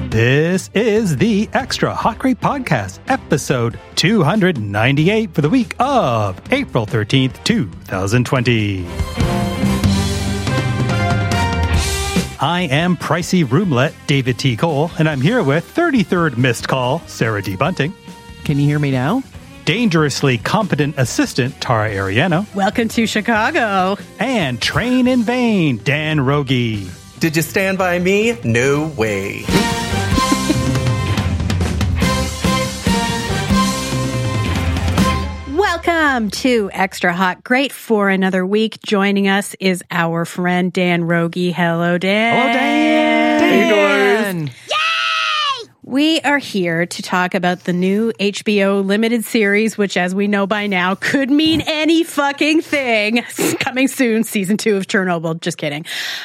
This is the Extra Hot Great Podcast, episode 298 for the week of April 13th, 2020. I am Pricey Roomlet, David T. Cole, and I'm here with 33rd Missed Call, Sarah D. Bunting. Can you hear me now? Dangerously competent assistant, Tara Ariano. Welcome to Chicago. And Train in Vain, Dan Rogie. Did you stand by me? No way. Welcome to Extra Hot Great for another week. Joining us is our friend Dan Rogie. Hello, Dan. Hello, Dan. Dan. Yay! We are here to talk about the new HBO limited series, which, as we know by now, could mean any fucking thing. Coming soon, season 2 of Chernobyl. Just kidding.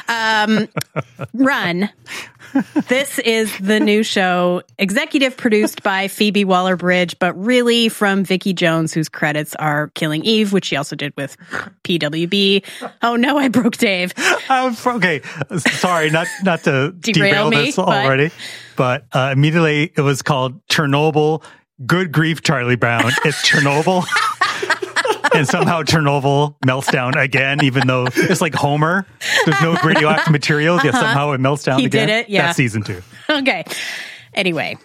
Run. This is the new show, executive produced by Phoebe Waller-Bridge, but really from Vicky Jones, whose credits are Killing Eve, which she also did with PWB. Oh no, I broke Dave. Okay, sorry, not to derail me, this already, but immediately it was called Chernobyl. Good grief, Charlie Brown. It's Chernobyl. And somehow Chernobyl melts down again, even though it's like Homer. There's no radioactive materials, yet somehow it melts down again. He did it, yeah. That's season 2. Okay. Anyway,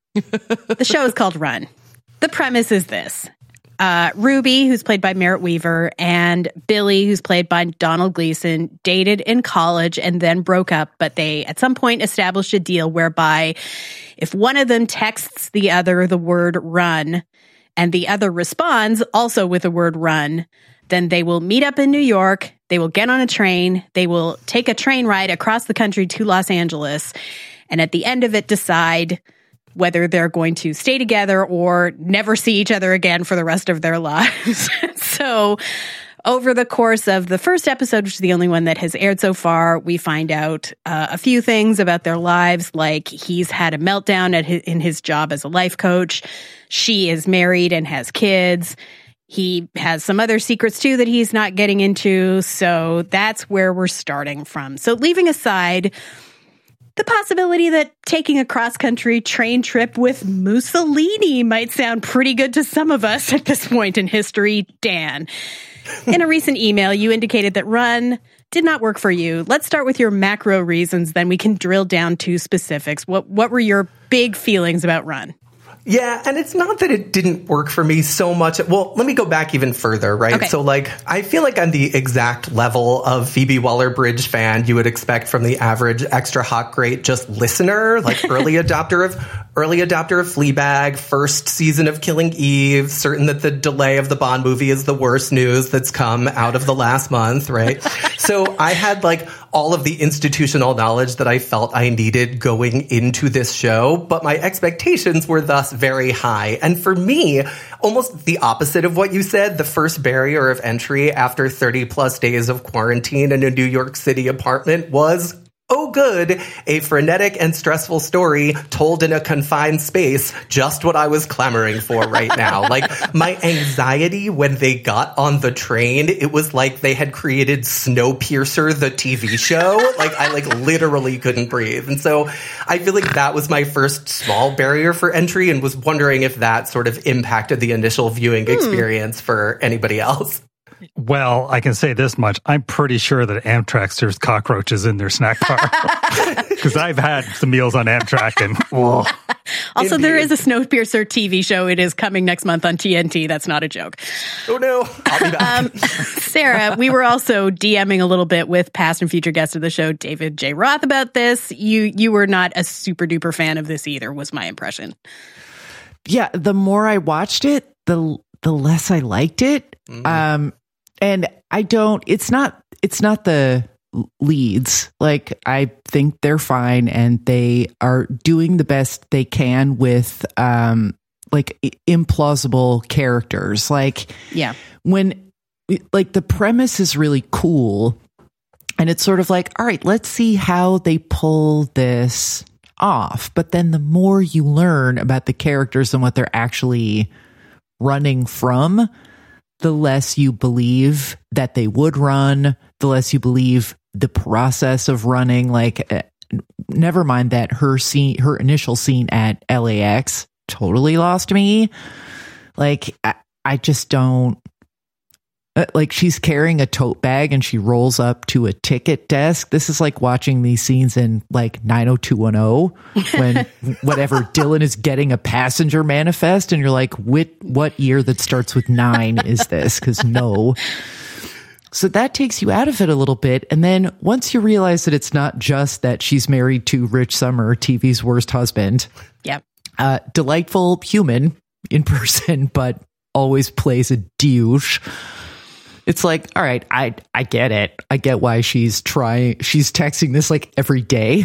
the show is called Run. The premise is this. Ruby, who's played by Merritt Weaver, and Billy, who's played by Donald Gleason, dated in college and then broke up, but they at some point established a deal whereby if one of them texts the other the word run, and the other responds also with the word run, then they will meet up in New York, they will get on a train, they will take a train ride across the country to Los Angeles, and at the end of it decide whether they're going to stay together or never see each other again for the rest of their lives. So over the course of the first episode, which is the only one that has aired so far, we find out a few things about their lives, like he's had a meltdown in his job as a life coach. She is married and has kids. He has some other secrets, too, that he's not getting into. So that's where we're starting from. So leaving aside the possibility that taking a cross-country train trip with Mussolini might sound pretty good to some of us at this point in history, Dan. In a recent email, you indicated that Run did not work for you. Let's start with your macro reasons, then we can drill down to specifics. What were your big feelings about Run? Yeah, and it's not that it didn't work for me so much. Well, let me go back even further, right? Okay. So, I feel like I'm the exact level of Phoebe Waller-Bridge fan you would expect from the average Extra Hot Great just listener, like early adopter of Fleabag, first season of Killing Eve, certain that the delay of the Bond movie is the worst news that's come out of the last month, right? So I had all of the institutional knowledge that I felt I needed going into this show, but my expectations were thus very high. And for me, almost the opposite of what you said, the first barrier of entry after 30 plus days of quarantine in a New York City apartment was, oh good, a frenetic and stressful story told in a confined space, just what I was clamoring for right now. My anxiety when they got on the train, it was like they had created Snowpiercer, the TV show. I literally couldn't breathe. And so I feel like that was my first small barrier for entry and was wondering if that sort of impacted the initial viewing experience for anybody else. Well, I can say this much. I'm pretty sure that Amtrak serves cockroaches in their snack bar. Because I've had some meals on Amtrak and... Oh. Also, there is a Snowpiercer TV show. It is coming next month on TNT. That's not a joke. Oh, no. I'll be back. Sarah, we were also DMing a little bit with past and future guests of the show, David J. Roth, about this. You were not a super duper fan of this either, was my impression. Yeah, the more I watched it, the less I liked it. Mm-hmm. And it's not the leads. I think they're fine and they are doing the best they can with implausible characters. When the premise is really cool and it's sort of all right, let's see how they pull this off. But then the more you learn about the characters and what they're actually running from, the less you believe that they would run, the less you believe the process of running. never mind that her initial scene at LAX totally lost me. Like, I just don't. Like, she's carrying a tote bag and she rolls up to a ticket desk. This is like watching these scenes in like 90210 when whatever Dylan is getting a passenger manifest and you're like, what year that starts with 9 is this? Because no. So that takes you out of it a little bit. And then once you realize that it's not just that she's married to Rich Sommer, TV's worst husband. Yep. Delightful human in person, but always plays a douche. It's like, all right, I get it. I get why she's texting this like every day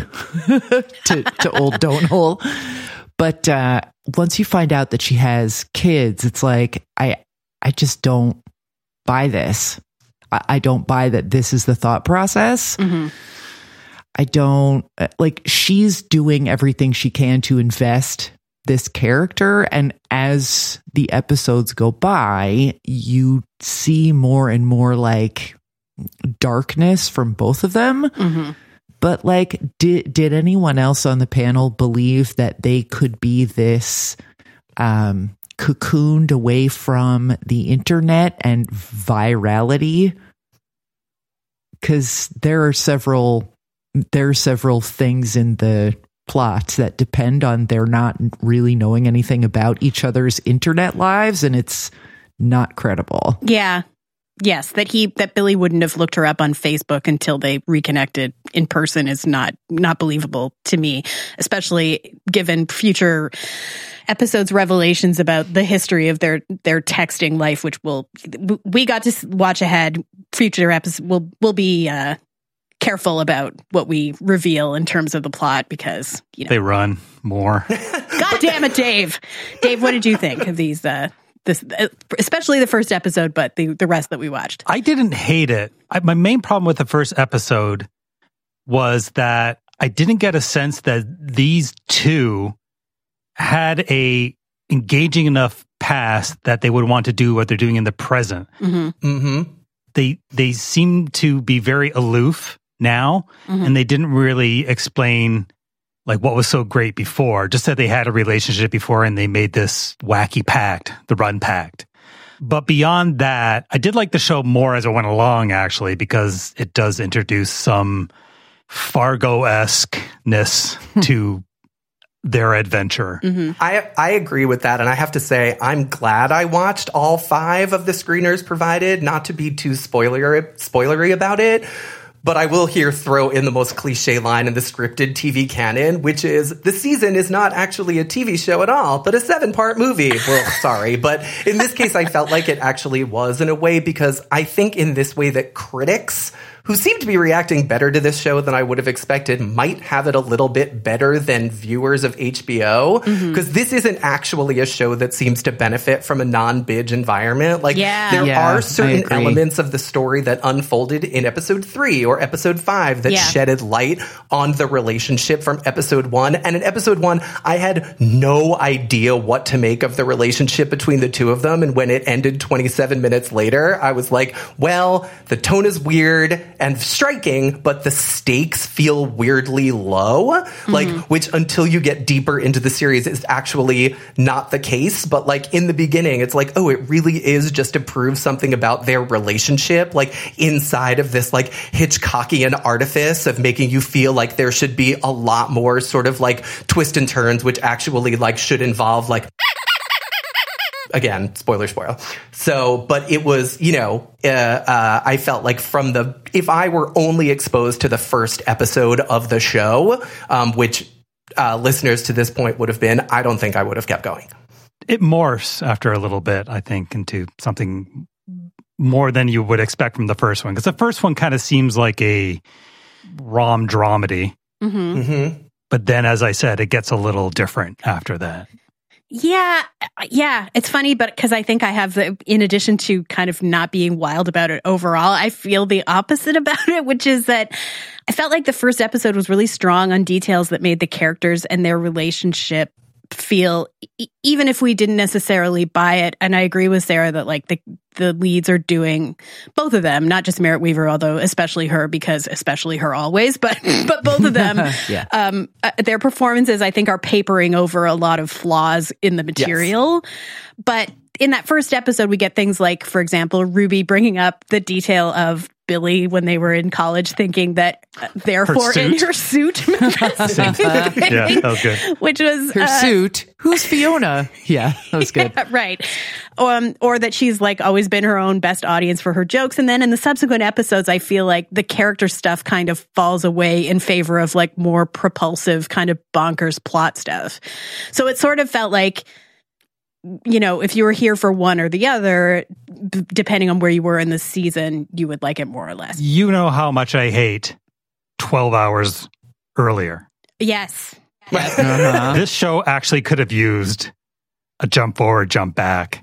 to old Donal. But once you find out that she has kids, it's like, I just don't buy this. I don't buy that this is the thought process. Mm-hmm. I don't, like, she's doing everything she can to invest this character, and as the episodes go by, you see more and more like darkness from both of them. Mm-hmm. But like, did anyone else on the panel believe that they could be this cocooned away from the internet and virality? Because there are several things in the plots that depend on their not really knowing anything about each other's internet lives, and it's not credible. Yeah. Yes, that Billy wouldn't have looked her up on Facebook until they reconnected in person is not believable to me, especially given future episodes' revelations about the history of their texting life, which we got to watch ahead. Future episodes will be careful about what we reveal in terms of the plot, because they run more. God damn it, Dave! Dave, what did you think of these? This, especially the first episode, but the rest that we watched. I didn't hate it. My main problem with the first episode was that I didn't get a sense that these two had a engaging enough past that they would want to do what they're doing in the present. Mm-hmm. Mm-hmm. They seem to be very aloof now, mm-hmm. and they didn't really explain like what was so great before. Just that they had a relationship before and they made this wacky pact, the Run Pact. But beyond that, I did like the show more as it went along, actually, because it does introduce some Fargo-esque-ness to their adventure. Mm-hmm. I agree with that, and I have to say I'm glad I watched all 5 of the screeners provided, not to be too spoilery about it. But I will here throw in the most cliche line in the scripted TV canon, which is, the season is not actually a TV show at all, but a 7-part movie. Well, sorry, but in this case, I felt like it actually was in a way, because I think in this way that critics, who seem to be reacting better to this show than I would have expected, might have it a little bit better than viewers of HBO. Because this isn't actually a show that seems to benefit from a non-binge environment. Like, there are certain elements of the story that unfolded in episode 3 or episode 5 that shedded light on the relationship from episode 1. And in episode 1, I had no idea what to make of the relationship between the two of them. And when it ended 27 minutes later, I was like, well, the tone is weird and striking, but the stakes feel weirdly low, like, which until you get deeper into the series is actually not the case. But like in the beginning, it's like, oh, it really is just to prove something about their relationship, like inside of this like Hitchcockian artifice of making you feel like there should be a lot more sort of like twists and turns, which actually like should involve like, again, spoiler. So, but it was, I felt like if I were only exposed to the first episode of the show, which listeners to this point would have been, I don't think I would have kept going. It morphs after a little bit, I think, into something more than you would expect from the first one. Because the first one kind of seems like a rom dramedy. Mm-hmm. Mm-hmm. But then, as I said, it gets a little different after that. Yeah. It's funny, but because I think I have in addition to kind of not being wild about it overall, I feel the opposite about it, which is that I felt like the first episode was really strong on details that made the characters and their relationship feel, even if we didn't necessarily buy it, and I agree with Sarah that like the leads are doing, both of them, not just Merritt Wever, although especially her, because especially her always, but both of them, their performances I think are papering over a lot of flaws in the material. Yes. But in that first episode, we get things like, for example, Ruby bringing up the detail of Billy when they were in college thinking that therefore in her suit. Yeah, that was good. Which was her suit. Who's Fiona? Yeah, that was good. Yeah, right. Or that she's like always been her own best audience for her jokes. And then in the subsequent episodes, I feel like the character stuff kind of falls away in favor of like more propulsive kind of bonkers plot stuff. So it sort of felt like, you know, if you were here for one or the other, depending on where you were in the season, you would like it more or less. You know how much I hate 12 hours earlier. Yes. This show actually could have used a jump forward, jump back.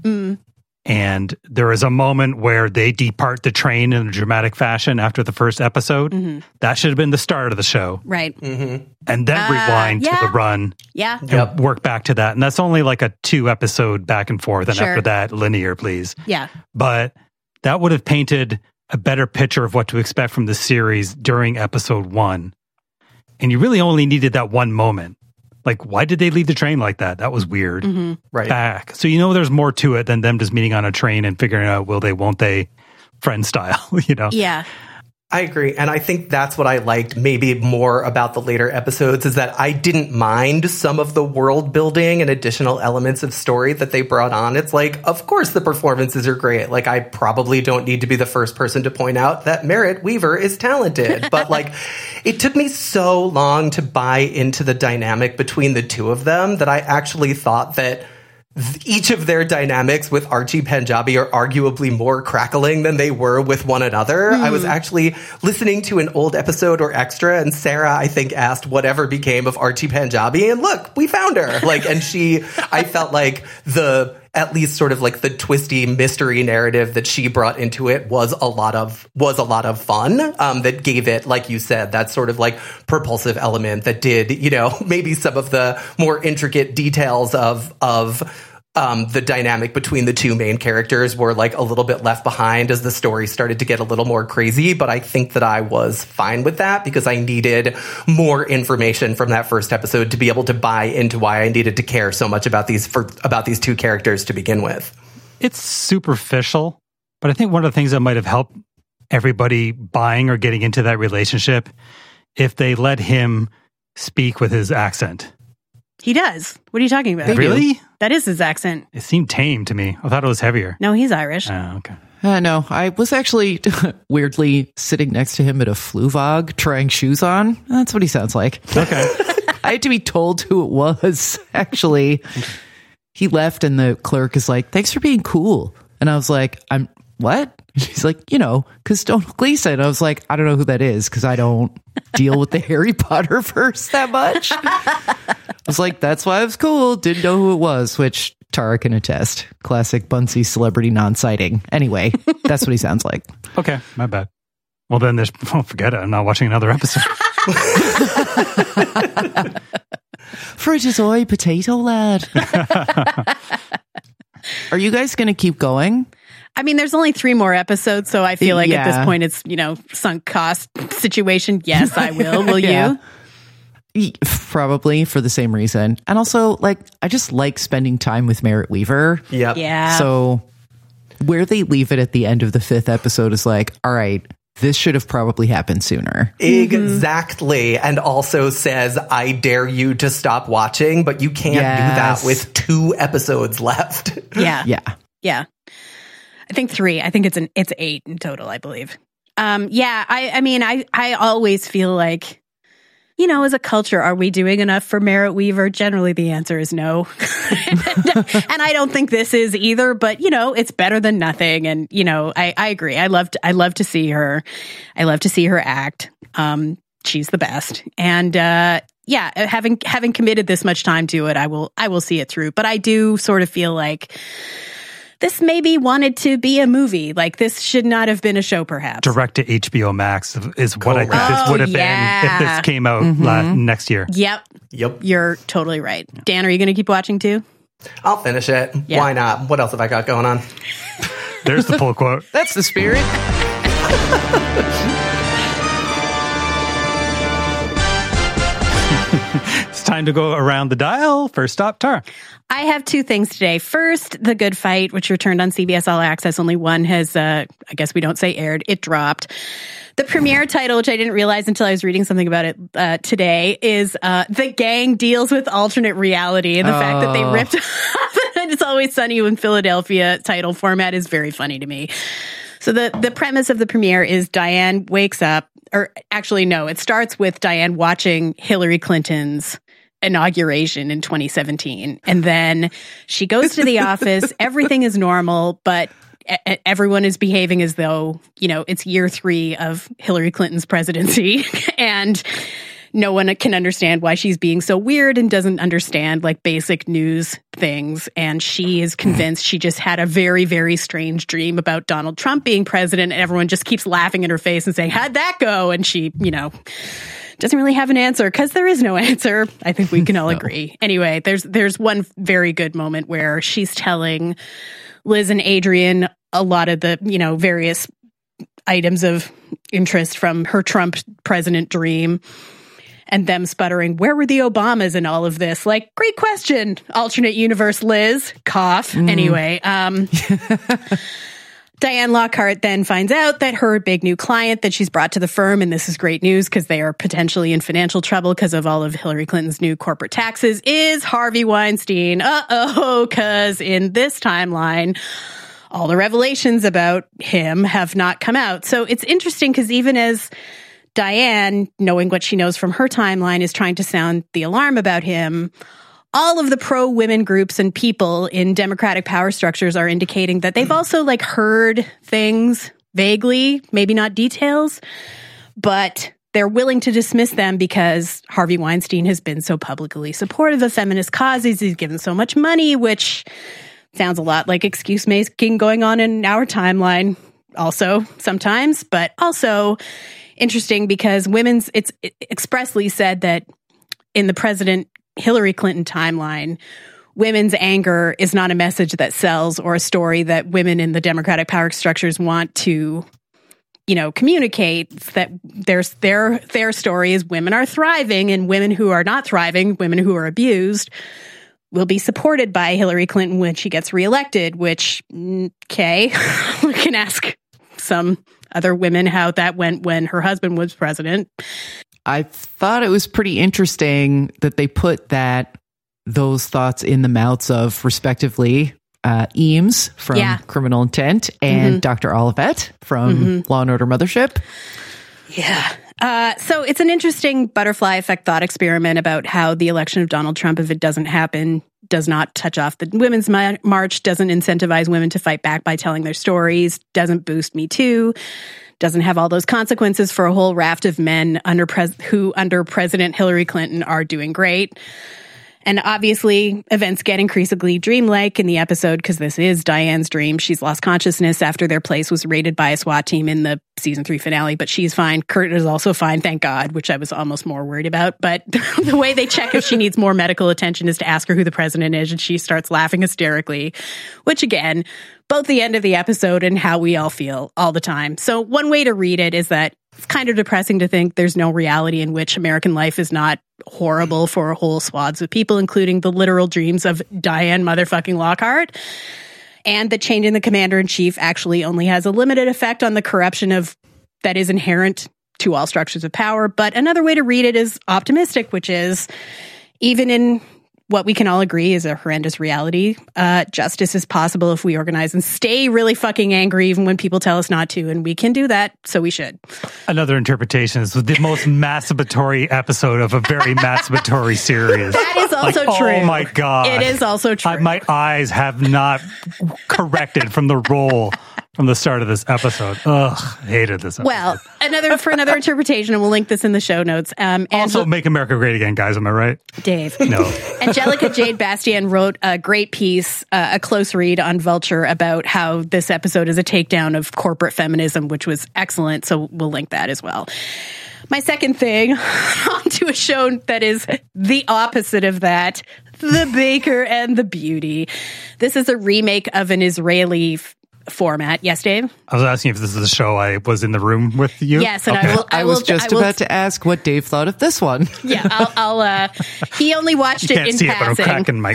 And there is a moment where they depart the train in a dramatic fashion after the first episode. That should have been the start of the show. Right. And then rewind to the run. Yeah. And work back to that. And that's only like a 2-episode back and forth. And after that, linear, please. Yeah. But that would have painted a better picture of what to expect from the series during episode 1. And you really only needed that one moment. Like, why did they leave the train like that? That was weird. Right. Back. So you know there's more to it than them just meeting on a train and figuring out will they, won't they, friend style, you know? Yeah. I agree. And I think that's what I liked maybe more about the later episodes is that I didn't mind some of the world building and additional elements of story that they brought on. It's like, of course the performances are great. Like, I probably don't need to be the first person to point out that Merritt Wever is talented. But like, it took me so long to buy into the dynamic between the two of them that I actually thought that each of their dynamics with Archie Panjabi are arguably more crackling than they were with one another. I was actually listening to an old episode or extra, and Sarah, I think, asked whatever became of Archie Panjabi, and look, we found her. Like, and I felt like at least sort of like the twisty mystery narrative that she brought into it was a lot of fun. That gave it, like you said, that sort of like propulsive element that did, you know, maybe some of the more intricate details of the dynamic between the two main characters were like a little bit left behind as the story started to get a little more crazy. But I think that I was fine with that because I needed more information from that first episode to be able to buy into why I needed to care so much about these two characters to begin with. It's superficial, but I think one of the things that might have helped everybody buying or getting into that relationship if they let him speak with his accent. He does. What are you talking about? Really? That is his accent. It seemed tame to me. I thought it was heavier. No, he's Irish. Oh, okay. No, I was actually weirdly sitting next to him at a Fluvog trying shoes on. That's what he sounds like. Okay. I had to be told who it was, actually. He left and the clerk is like, thanks for being cool. And I was like, I'm what? She's like, you know, because Donald Gleason. I was like, I don't know who that is because I don't deal with the Harry Potter verse that much. I was like, that's why it was cool. Didn't know who it was, which Tara can attest. Classic Bunsey celebrity non-sighting. Anyway, that's what he sounds like. Okay, my bad. Well, then forget it. I'm not watching another episode. Frigizoid potato lad. Are you guys going to keep going? I mean, there's only 3 more episodes, so I feel like at this point it's, you know, sunk cost situation. Yes, I will. Will you? Probably for the same reason. And also, like, I just like spending time with Merritt Wever. Yep. Yeah. So where they leave it at the end of the 5th episode is like, all right, this should have probably happened sooner. Exactly. And also says, I dare you to stop watching, but you can't do that with 2 episodes left. Yeah. Yeah. Yeah. I think 3. I think it's 8 in total, I believe. I mean, I always feel like, you know, as a culture, are we doing enough for Merritt Wever? Generally, the answer is no. And I don't think this is either, but, you know, it's better than nothing. And, you know, I agree. I love to see her. I love to see her act. She's the best. And, having committed this much time to it, I will see it through. But I do sort of feel like this maybe wanted to be a movie. Like, this should not have been a show, perhaps. Direct to HBO Max is what I think this would have been if this came out next year. Yep. Yep. You're totally right. Dan, are you going to keep watching too? I'll finish it. Yeah. Why not? What else have I got going on? There's the pull quote. That's the spirit. It's time to go around the dial. First stop, Tara. I have two things today. First, The Good Fight, which returned on CBS All Access. Only one has, I guess we don't say aired. It dropped. The premiere title, which I didn't realize until I was reading something about it today, is The Gang Deals with Alternate Reality. And the fact that they ripped off It's Always Sunny in Philadelphia title format is very funny to me. So the premise of the premiere is Diane wakes up, or actually, no, it starts with Diane watching Hillary Clinton's inauguration in 2017. And then she goes to the office. Everything is normal, but everyone is behaving as though, it's year 3 of Hillary Clinton's presidency. And no one can understand why she's being so weird and doesn't understand like basic news things. And she is convinced she just had a very, very strange dream about Donald Trump being president. And everyone just keeps laughing in her face and saying, how'd that go? And she, doesn't really have an answer because there is no answer. I think we can all agree. Anyway, there's one very good moment where she's telling Liz and Adrian a lot of the, various items of interest from her Trump president dream. And them sputtering, where were the Obamas in all of this? Like, great question, alternate universe Liz. Cough. Anyway, Diane Lockhart then finds out that her big new client that she's brought to the firm, and this is great news because they are potentially in financial trouble because of all of Hillary Clinton's new corporate taxes, is Harvey Weinstein. Because in this timeline, all the revelations about him have not come out. So it's interesting because even as Diane, knowing what she knows from her timeline, is trying to sound the alarm about him, all of the pro-women groups and people in Democratic power structures are indicating that they've also heard things vaguely, maybe not details, but they're willing to dismiss them because Harvey Weinstein has been so publicly supportive of feminist causes. He's given so much money, which sounds a lot like excuse making going on in our timeline also sometimes, but also interesting because it's expressly said that in the President Hillary Clinton timeline, women's anger is not a message that sells or a story that women in the Democratic power structures want to, communicate. That their story is women are thriving, and women who are not thriving, women who are abused, will be supported by Hillary Clinton when she gets reelected, which, okay, we can ask some other women how that went when her husband was president. I thought it was pretty interesting that they put those thoughts in the mouths of, respectively, Eames from Criminal Intent and Dr. Olivet from Law and Order Mothership. Yeah. So it's an interesting butterfly effect thought experiment about how the election of Donald Trump, if it doesn't happen, does not touch off the Women's March, doesn't incentivize women to fight back by telling their stories, doesn't boost Me Too, doesn't have all those consequences for a whole raft of men who under President Hillary Clinton are doing great. And obviously, events get increasingly dreamlike in the episode because this is Diane's dream. She's lost consciousness after their place was raided by a SWAT team in the season 3 finale, but she's fine. Kurt is also fine, thank God, which I was almost more worried about. But the way they check if she needs more medical attention is to ask her who the president is, and she starts laughing hysterically, which again, both the end of the episode and how we all feel all the time. So one way to read it is that it's kind of depressing to think there's no reality in which American life is not horrible for whole swaths of people, including the literal dreams of Diane motherfucking Lockhart. And that changing the commander-in-chief actually only has a limited effect on the corruption that is inherent to all structures of power. But another way to read it is optimistic, which is even in what we can all agree is a horrendous reality, justice is possible if we organize and stay really fucking angry even when people tell us not to, and we can do that, so we should. Another interpretation is the most masturbatory episode of a very masturbatory series. That is also true. Oh my God. It is also true. My eyes have not corrected from the roll from the start of this episode. Ugh, hated this episode. Well, another interpretation, and we'll link this in the show notes. Also, Make America Great Again, guys. Am I right? Dave. No. Angelica Jade Bastien wrote a great piece, a close read on Vulture, about how this episode is a takedown of corporate feminism, which was excellent. So we'll link that as well. My second thing, onto a show that is the opposite of that, The Baker and the Beauty. This is a remake of an Israeli format. Yes, Dave? I was asking if this is a show I was in the room with you. Yes, and okay. I was just about to ask what Dave thought of this one. Yeah, I'll he only watched it in passing. But I'm cracking my...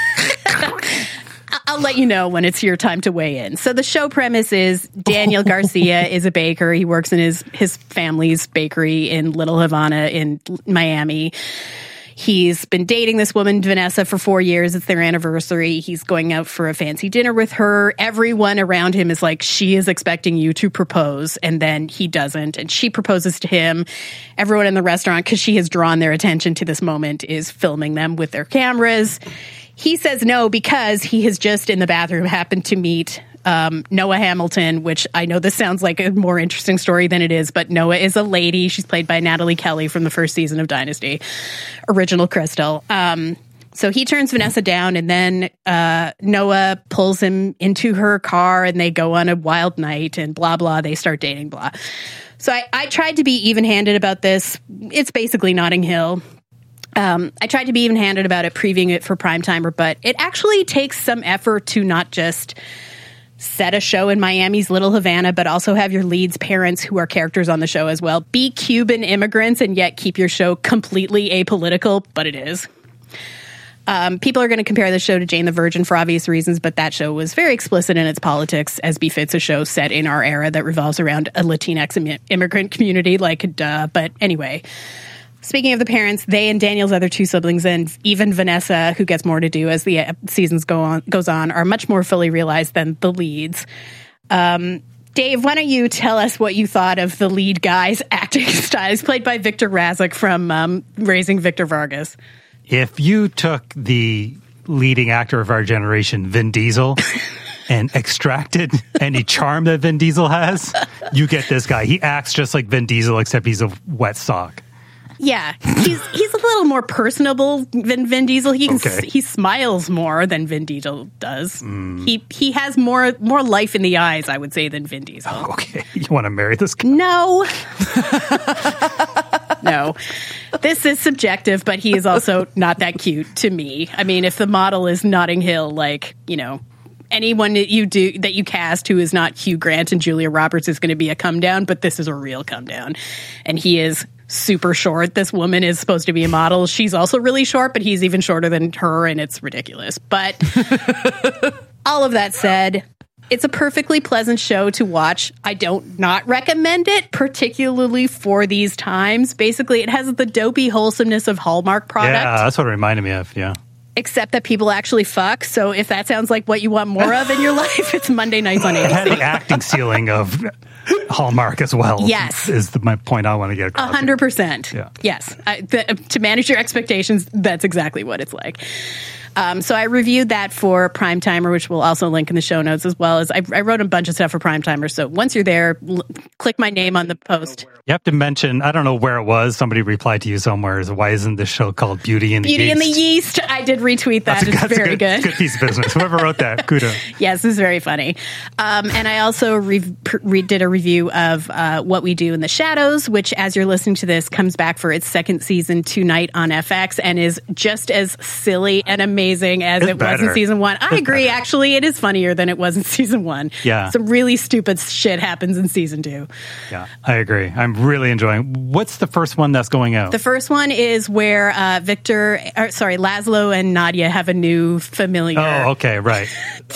I'll let you know when it's your time to weigh in. So the show premise is Daniel Garcia is a baker. He works in his family's bakery in Little Havana in Miami. He's been dating this woman, Vanessa, for 4 years. It's their anniversary. He's going out for a fancy dinner with her. Everyone around him is like, she is expecting you to propose, and then he doesn't. And she proposes to him. Everyone in the restaurant, because she has drawn their attention to this moment, is filming them with their cameras. He says no because he has just in the bathroom happened to meet Noah Hamilton, which I know this sounds like a more interesting story than it is, but Noah is a lady. She's played by Natalie Kelly from the first season of Dynasty, original Crystal. So he turns Vanessa down, and then Noah pulls him into her car, and they go on a wild night, and blah, blah. They start dating, blah. So I tried to be even-handed about this. It's basically Notting Hill. I tried to be even-handed about it, previewing it for Primetimer, but it actually takes some effort to not just set a show in Miami's Little Havana, but also have your lead's parents, who are characters on the show as well, be Cuban immigrants and yet keep your show completely apolitical, but it is. People are going to compare the show to Jane the Virgin for obvious reasons, but that show was very explicit in its politics, as befits a show set in our era that revolves around a Latinx immigrant community, like, duh. But anyway... Speaking of the parents, they and Daniel's other two siblings, and even Vanessa, who gets more to do as the seasons goes on, are much more fully realized than the leads. Dave, why don't you tell us what you thought of the lead guy's acting style? He's played by Victor Razak from Raising Victor Vargas. If you took the leading actor of our generation, Vin Diesel, and extracted any charm that Vin Diesel has, you get this guy. He acts just like Vin Diesel, except he's a wet sock. Yeah, he's a little more personable than Vin Diesel. He smiles more than Vin Diesel does. He has more life in the eyes, I would say, than Vin Diesel. Oh, okay, you want to marry this guy? No. No. This is subjective, but he is also not that cute to me. I mean, if the model is Notting Hill, like, you know, anyone that you cast who is not Hugh Grant and Julia Roberts is going to be a come down, but this is a real come down. And he is super short. This woman is supposed to be a model. She's also really short, but he's even shorter than her, and it's ridiculous. But all of that said, it's a perfectly pleasant show to watch. I don't not recommend it, particularly for these times. Basically, it has the dopey wholesomeness of Hallmark product. Yeah, that's what it reminded me of, yeah. Except that people actually fuck. So if that sounds like what you want more of in your life, it's Monday nights on ABC. It had the acting ceiling of Hallmark as well. Yes. Is my point I want to get across. 100%. Yeah. Yes. To manage your expectations, that's exactly what it's like. So I reviewed that for Primetimer, which we'll also link in the show notes, as well as I wrote a bunch of stuff for Primetimer. So once you're there, click my name on the post. You have to mention, I don't know where it was. Somebody replied to you somewhere. Why isn't this show called Beauty and the Yeast? Beauty and the Yeast. I did retweet that. It's very good. Good piece of business. Whoever wrote that, kudos. Yes, it's very funny. And I also did a review of What We Do in the Shadows, which, as you're listening to this, comes back for its second season tonight on FX and is just as silly and amazing as it was in season one. I agree. Actually, it is funnier than it was in season one. Yeah. Some really stupid shit happens in season two. Yeah, I agree. I'm really enjoying. What's the first one that's going out? The first one is where Laszlo and Nadia have a new familiar. Oh, okay, right.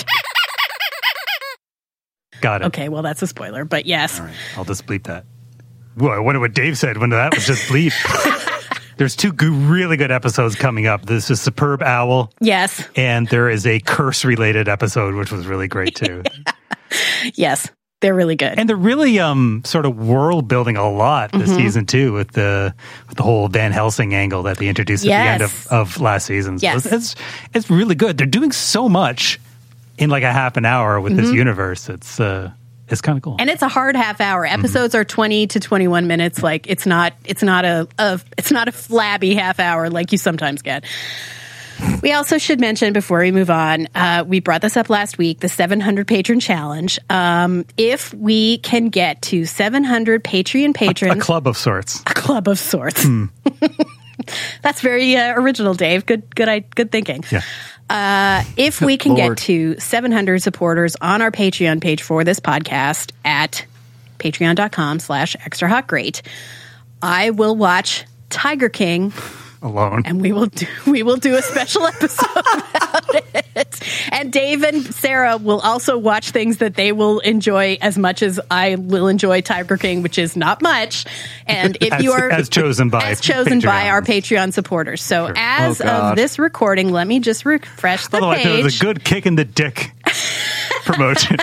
Got it. Okay, well, that's a spoiler, but yes. All right, I'll just bleep that. Whoa, I wonder what Dave said when that was just bleep. There's two really good episodes coming up. This is Superb Owl. Yes. And there is a curse-related episode, which was really great, too. Yes, they're really good. And they're really sort of world-building a lot this season, too, with the whole Van Helsing angle that they introduced at the end of last season. So yes. It's really good. They're doing so much in like a half an hour with this universe. It's kind of cool. And it's a hard half hour. Episodes are 20 to 21 minutes. Like it's not a flabby half hour like you sometimes get. We also should mention before we move on, we brought this up last week, the 700 patron challenge. If we can get to 700 Patreon patrons. A club of sorts. A club of sorts. That's very original, Dave. Good thinking. Yeah. If we can get to 700 supporters on our Patreon page for this podcast at patreon.com/extrahotgreat, I will watch Tiger King alone, and we will do a special episode about it. And Dave and Sarah will also watch things that they will enjoy as much as I will enjoy Tiger King, which is not much. And if you are as chosen by our Patreon supporters. So as of this recording, let me just refresh the page. It was a good kick in the dick promotion.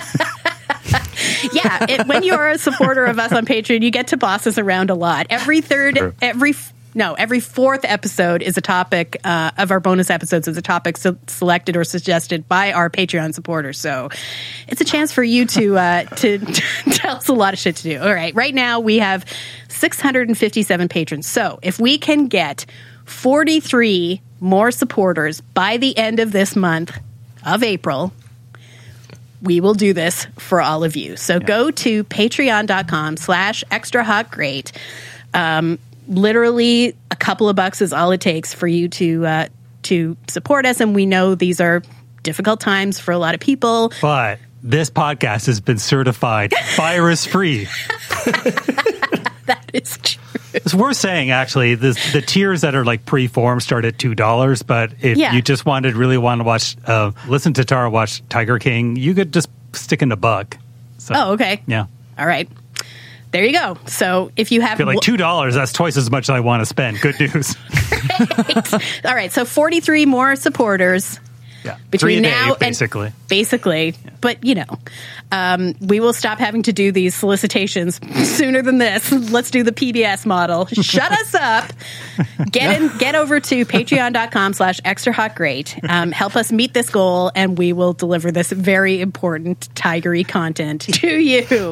Yeah, when you're a supporter of us on Patreon, you get to boss us around a lot. Every fourth episode is a topic of our bonus episodes is a topic selected or suggested by our Patreon supporters. So it's a chance for you to tell us a lot of shit to do. All right, right now we have 657 patrons. So if we can get 43 more supporters by the end of this month of April, we will do this for all of you. So go to patreon.com/extrahotgreat. Literally a couple of bucks is all it takes for you to support us. And we know these are difficult times for a lot of people. But this podcast has been certified virus-free. That is true. It's worth saying, actually, the tiers that are like pre-formed start at $2. But if you just really want to watch, listen to Tara watch Tiger King, you could just stick in $1. So, oh, okay. Yeah. All right. There you go. So if you have like $2, that's twice as much as I want to spend. Good news. Great. All right. So 43 more supporters. Yeah. Between now and basically. Yeah. But we will stop having to do these solicitations sooner than this. Let's do the PBS model. Shut us up. Get over to patreon.com/extrahotgreat. Help us meet this goal, and we will deliver this very important tigery content to you.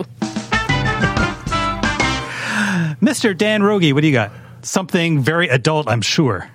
Mr. Dan Rogie, what do you got? Something very adult, I'm sure.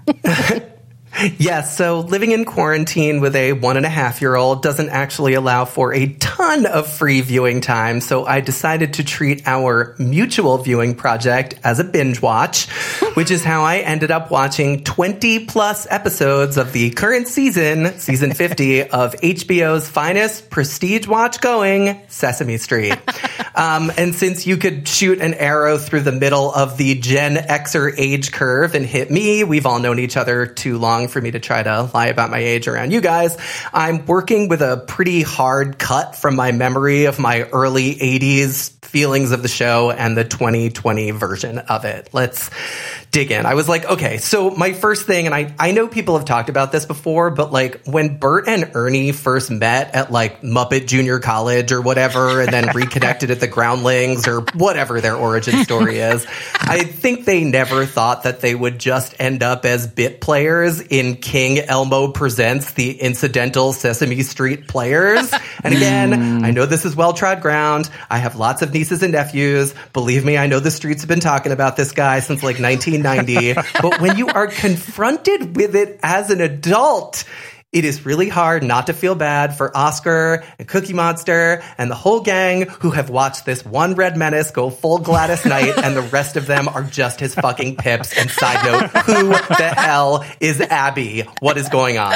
Yes, so living in quarantine with a 1.5-year-old doesn't actually allow for a ton of free viewing time, so I decided to treat our mutual viewing project as a binge watch, which is how I ended up watching 20-plus episodes of the current season 50, of HBO's finest prestige watch going, Sesame Street. And since you could shoot an arrow through the middle of the Gen Xer age curve and hit me, we've all known each other too long for me to try to lie about my age around you guys. I'm working with a pretty hard cut from my memory of my early 80s feelings of the show and the 2020 version of it. Let's dig in. I was like, okay, so my first thing, and I know people have talked about this before, but like when Bert and Ernie first met at like Muppet Junior College or whatever, and then reconnected at the Groundlings or whatever their origin story is, I think they never thought that they would just end up as bit players in King Elmo Presents the Incidental Sesame Street Players. And again, I know this is well-trod ground. I have lots of nieces and nephews. Believe me, I know the streets have been talking about this guy since like 1990. But when you are confronted with it as an adult, it is really hard not to feel bad for Oscar and Cookie Monster and the whole gang who have watched this one Red Menace go full Gladys Knight, and the rest of them are just his fucking pips. And side note, who the hell is Abby? What is going on?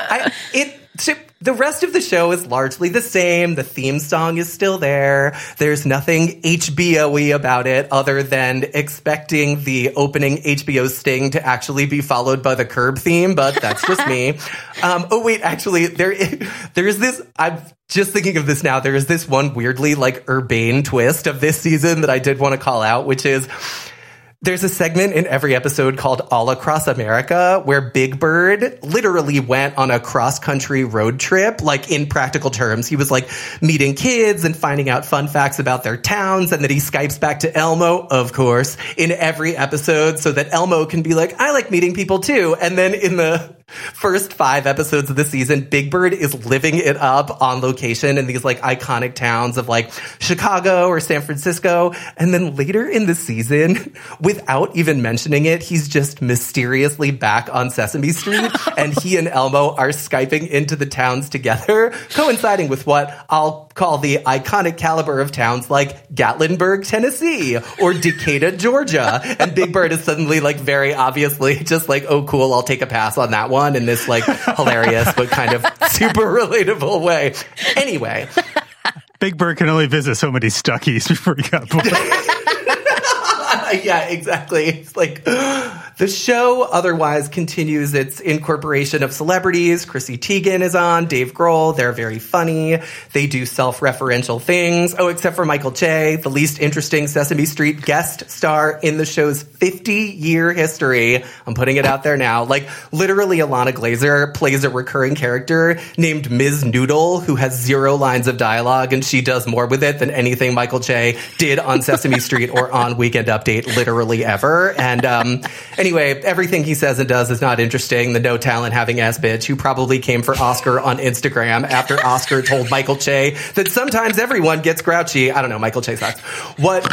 The rest of the show is largely the same. The theme song is still there. There's nothing HBO-y about it other than expecting the opening HBO sting to actually be followed by the Curb theme, but that's just me. Oh, wait, actually, there is this... I'm just thinking of this now. There is this one weirdly, like, urbane twist of this season that I did want to call out, which is... There's a segment in every episode called All Across America where Big Bird literally went on a cross-country road trip, like in practical terms. He was like meeting kids and finding out fun facts about their towns, and then he Skypes back to Elmo, of course, in every episode so that Elmo can be like, I like meeting people too. And then in the first 5 episodes of the season, Big Bird is living it up on location in these like iconic towns of like Chicago or San Francisco. And then later in the season, without even mentioning it, he's just mysteriously back on Sesame Street. And he and Elmo are Skyping into the towns together, coinciding with what I'll call the iconic caliber of towns like Gatlinburg, Tennessee, or Decatur, Georgia. And Big Bird is suddenly like very obviously just like, oh, cool, I'll take a pass on that one in this like hilarious but kind of super relatable way. Anyway. Big Bird can only visit so many Stuckies before he got bored. Yeah, exactly. It's like the show otherwise continues its incorporation of celebrities. Chrissy Teigen is on, Dave Grohl. They're very funny. They do self-referential things. Oh, except for Michael Che, the least interesting Sesame Street guest star in the show's 50-year history. I'm putting it out there now. Like, literally, Ilana Glazer plays a recurring character named Ms. Noodle, who has 0 lines of dialogue, and she does more with it than anything Michael Che did on Sesame Street or on Weekend Update literally ever. And anyway, everything he says and does is not interesting. The no talent having ass bitch who probably came for Oscar on Instagram after Oscar told Michael Che that sometimes everyone gets grouchy. I don't know. Michael Che sucks. What,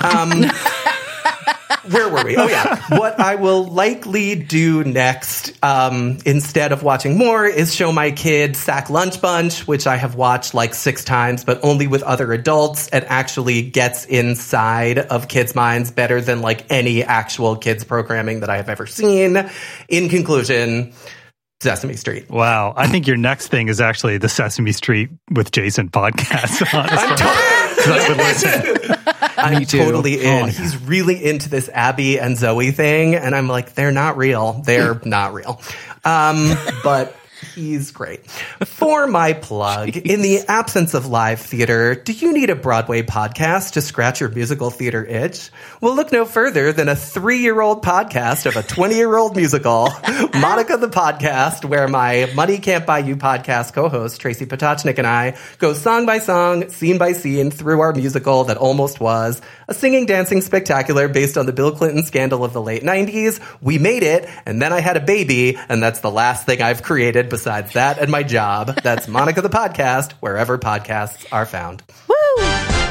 where were we? Oh, yeah. What I will likely do next, instead of watching more, is show my kid Sack Lunch Bunch, which I have watched like 6 times, but only with other adults. It actually gets inside of kids' minds better than like any actual kids programming that I have ever seen. In conclusion, Sesame Street. Wow. I think your next thing is actually the Sesame Street with Jason podcast. Honestly. I would listen. I'm totally in. Oh, yeah. He's really into this Abby and Zoe thing, and I'm like, they're not real. They're not real. But he's great. For my plug, in the absence of live theater, do you need a Broadway podcast to scratch your musical theater itch? Well, look no further than a 3-year-old podcast of a 20-year-old musical, Monica the Podcast, where my Money Can't Buy You podcast co-host, Tracy Potocnik, and I go song by song, scene by scene through our musical that almost was a singing, dancing spectacular based on the Bill Clinton scandal of the late 90s. We made it, and then I had a baby, and that's the last thing I've created besides that and my job. That's Monica the Podcast, wherever podcasts are found. Woo!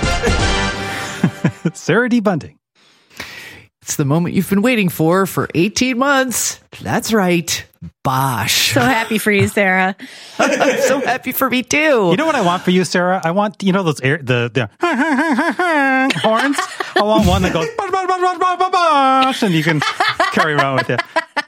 Sarah D. Bunting. It's the moment you've been waiting for 18 months. That's right. Bosh. So happy for you, Sarah. I'm so happy for me too. You know what I want for you, Sarah? I want, you know, those the horns. I want one that goes and you can carry around with it.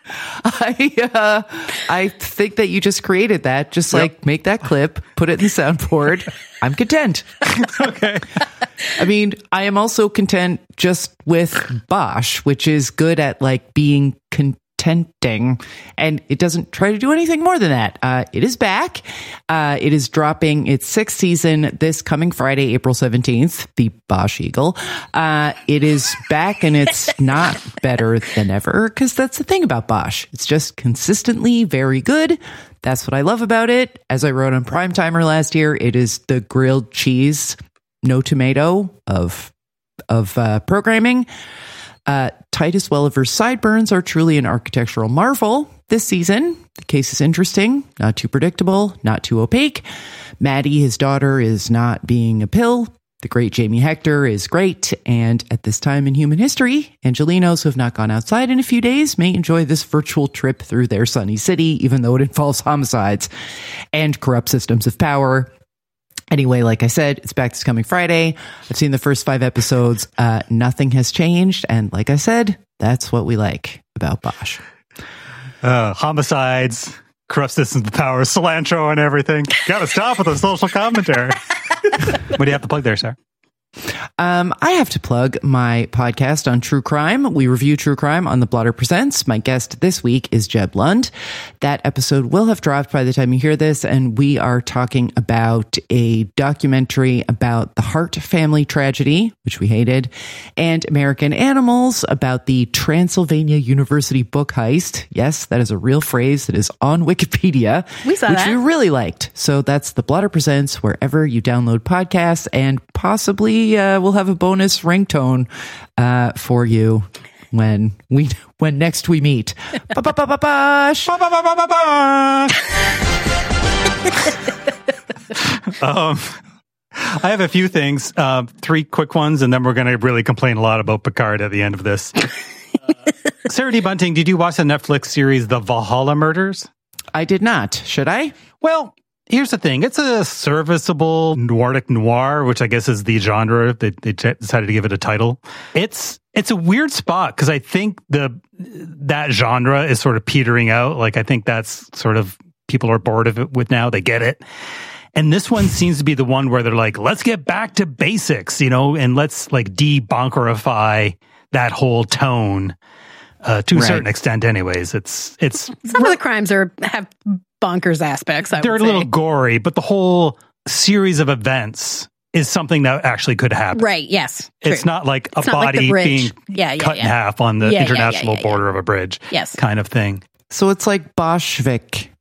I think that you just created that. Just like make that clip, put it in the soundboard. I'm content. Okay. I mean, I am also content just with Bosh, which is good at like being contenting, and it doesn't try to do anything more than that. It is back. It is dropping its 6th season this coming Friday, April 17th, the Bosh Eagle. It is back, and it's not better than ever, because that's the thing about Bosh. It's just consistently very good. That's what I love about it. As I wrote on Primetimer last year, it is the grilled cheese, no tomato of programming. Titus Welliver's sideburns are truly an architectural marvel this season. The case is interesting, not too predictable, not too opaque. Maddie, his daughter, is not being a pill. The great Jamie Hector is great. And at this time in human history, Angelinos who have not gone outside in a few days may enjoy this virtual trip through their sunny city, even though it involves homicides and corrupt systems of power. Anyway, like I said, it's back this coming Friday. I've seen the first 5 episodes. Nothing has changed. And like I said, that's what we like about Bosh. Homicides, corrupt systems of power, cilantro and everything. Got to stop with the social commentary. What do you have to plug there, sir? I have to plug my podcast on true crime. We review true crime on The Blotter Presents. My guest this week is Jeb Lund. That episode will have dropped by the time you hear this, and we are talking about a documentary about the Hart family tragedy, which we hated, and American Animals, about the Transylvania University book heist. Yes, that is a real phrase that is on Wikipedia, which we really liked. So that's The Blotter Presents wherever you download podcasts, and possibly we'll have a bonus ringtone for you when next we meet. Ba-ba-ba-ba-bash. I have a few things, 3 quick ones, and then we're going to really complain a lot about Picard at the end of this. Sarah D. Bunting, did you watch the Netflix series The Valhalla Murders? I did not. Should I? Well, here's the thing. It's a serviceable Nordic noir, which I guess is the genre. They decided to give it a title. It's a weird spot because I think that genre is sort of petering out. Like, I think that's sort of people are bored of it with now. They get it. And this one seems to be the one where they're like, let's get back to basics, and let's like debunkerify that whole tone to a certain extent. Anyways, it's some of the crimes have bonkers aspects. They're a little gory, but the whole series of events is something that actually could happen. Right. Yes. It's not like a body being cut in half on the international border of a bridge. Yes. Kind of thing. So it's like Bolshevik.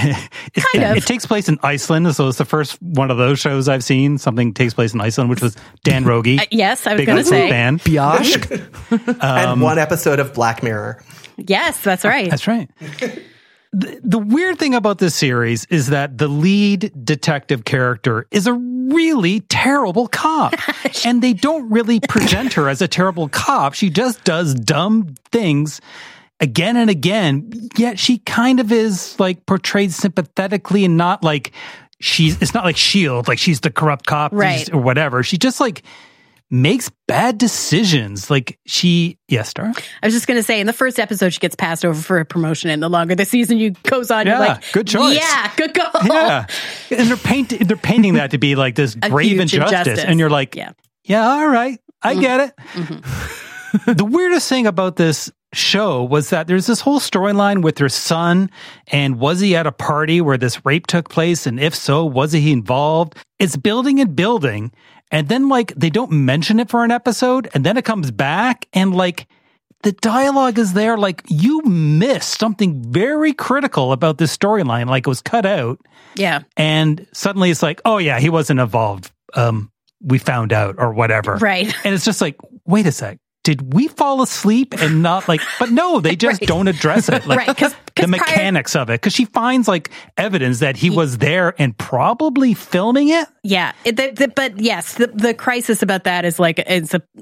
It takes place in Iceland, so it's the first one of those shows I've seen. Something takes place in Iceland, which was Dan Rogie. Yes, I was going to say. Fan. Bjork. And one episode of Black Mirror. Yes, that's right. That's right. The weird thing about this series is that the lead detective character is a really terrible cop. And they don't really present her as a terrible cop. She just does dumb things again and again, yet she kind of is like portrayed sympathetically and not like it's not like S.H.I.E.L.D., like she's the corrupt cop or whatever. She just like makes bad decisions. Like yes, Dara? I was just going to say, in the first episode, she gets passed over for a promotion, and the longer the season goes on, you're like, good choice. Yeah, good call. Yeah. And they're painting that to be like this grave injustice. And you're like, yeah, all right, I get it. Mm-hmm. The weirdest thing about this show was that there's this whole storyline with her son, and was he at a party where this rape took place, and if so, was he involved? It's building and building, and then like they don't mention it for an episode, and then it comes back, and like the dialogue is there, like you missed something very critical about this storyline, like it was cut out. Yeah. And suddenly it's like, oh yeah, he wasn't involved. We found out or whatever. Right. And it's just like, wait a sec. Did we fall asleep and not like, but no, they just don't address it. Like the mechanics of it. Cause she finds like evidence that he was there and probably filming it. Yeah. But yes, the crisis about that is like, it's a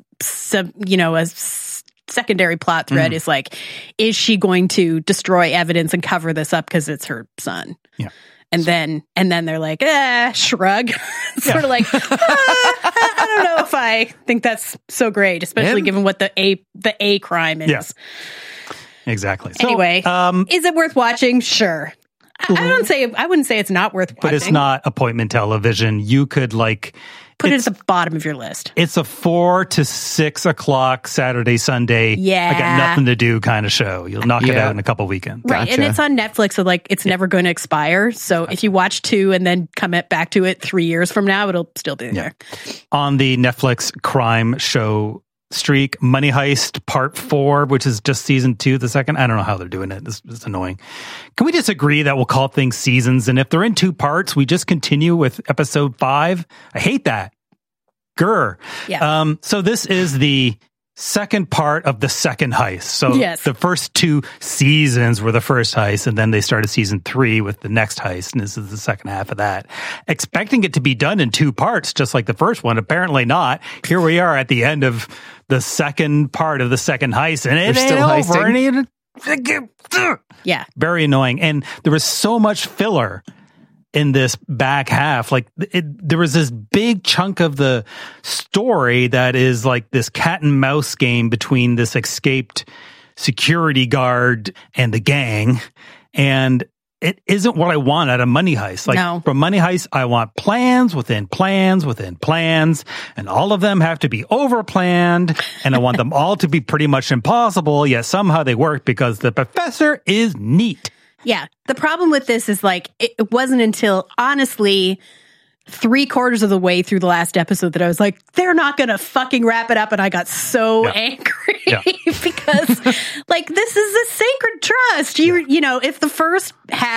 secondary plot thread is like, is she going to destroy evidence and cover this up because it's her son? Yeah. And then they're like, shrug. Sort of like, I don't know if I think that's so great, especially given what the A crime is. Yeah. Exactly. Anyway, is it worth watching? Sure. I wouldn't say it's not worth watching. But it's not appointment television. You could like put it at the bottom of your list. It's a 4 to 6 o'clock Saturday, Sunday. Yeah. I got nothing to do kind of show. You'll knock it out in a couple weekends. Right. Gotcha. And it's on Netflix, so like it's never going to expire. So if you watch 2 and then come back to it 3 years from now, it'll still be there. On the Netflix crime show streak, Money Heist Part 4, which is just season 2, the second. I don't know how they're doing it. This is annoying. Can we just agree that we'll call things seasons? And if they're in 2 parts, we just continue with episode 5? I hate that. Grr. Yeah. So this is the second part of the second heist. So the first 2 seasons were the first heist, and then they started season 3 with the next heist, and this is the second half of that. Expecting it to be done in 2 parts, just like the first one. Apparently not. Here we are at the end of the second part of the second heist, and it ain't over. Yeah. Very annoying. And there was so much filler in this back half. Like there was this big chunk of the story that is like this cat and mouse game between this escaped security guard and the gang. And it isn't what I want out of Money Heist. Like from Money Heist, I want plans within plans within plans, and all of them have to be over planned, and I want them all to be pretty much impossible, yet somehow they work because the professor is neat. Yeah. The problem with this is like, it wasn't until honestly 3/4 of the way through the last episode that I was like, they're not going to fucking wrap it up. And I got so angry because like, this is a sacred trust. You know, if the first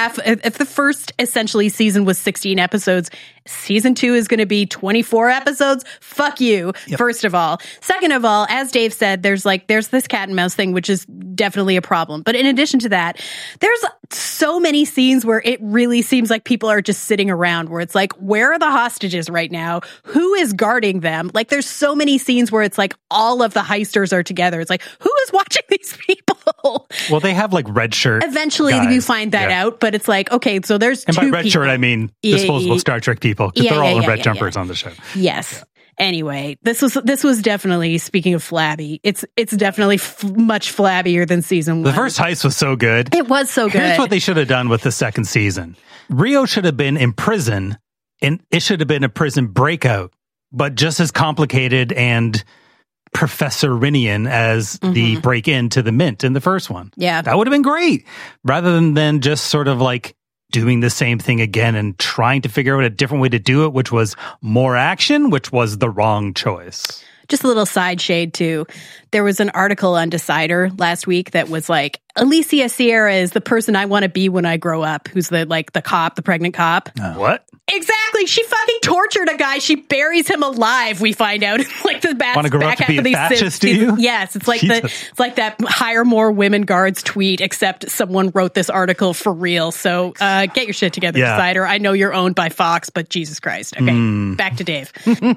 essentially season was 16 episodes, season 2 is going to be 24 episodes. Fuck you. First of all. Second of all, as Dave said, there's this cat and mouse thing, which is definitely a problem. But in addition to that, there's so many scenes where it really seems like people are just sitting around, where it's like, where are the hostages right now? Who is guarding them? Like, there's so many scenes where it's like all of the heisters are together. It's like, who is watching these people? Well, they have like red shirt. Eventually guys. you find that out, but it's like, okay, so there's and two by red people. shirt, I mean disposable Star Trek people, because they're all in red jumpers on the show. Yes. Yeah. Anyway, this was definitely, speaking of flabby, it's definitely much flabbier than season 1. The first heist was so good. It was so good. Here's what they should have done with the second season. Rio should have been in prison, and it should have been a prison breakout, but just as complicated and Professor-Rinian as the break into the Mint in the first one. Yeah. That would have been great. Rather than just sort of like doing the same thing again and trying to figure out a different way to do it, which was more action, which was the wrong choice. Just a little side shade too. There was an article on Decider last week that was like, Alicia Sierra is the person I want to be when I grow up. Who's the cop, the pregnant cop. What? Exactly. She fucking tortured a guy. She buries him alive. We find out like the back half of these fascist, do you? Yes, it's like it's like that hire more women guards tweet, except someone wrote this article for real. So get your shit together, Decider. I know you're owned by Fox, but Jesus Christ. Okay, back to Dave.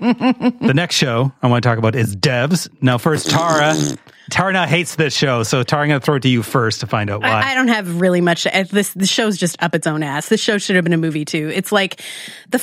The next show I want to talk about is Devs. Now, first, Tara. Tara now hates this show, so Tara, I'm going to throw it to you first to find out why. I don't have really much. The show's just up its own ass. This show should have been a movie too. It's like the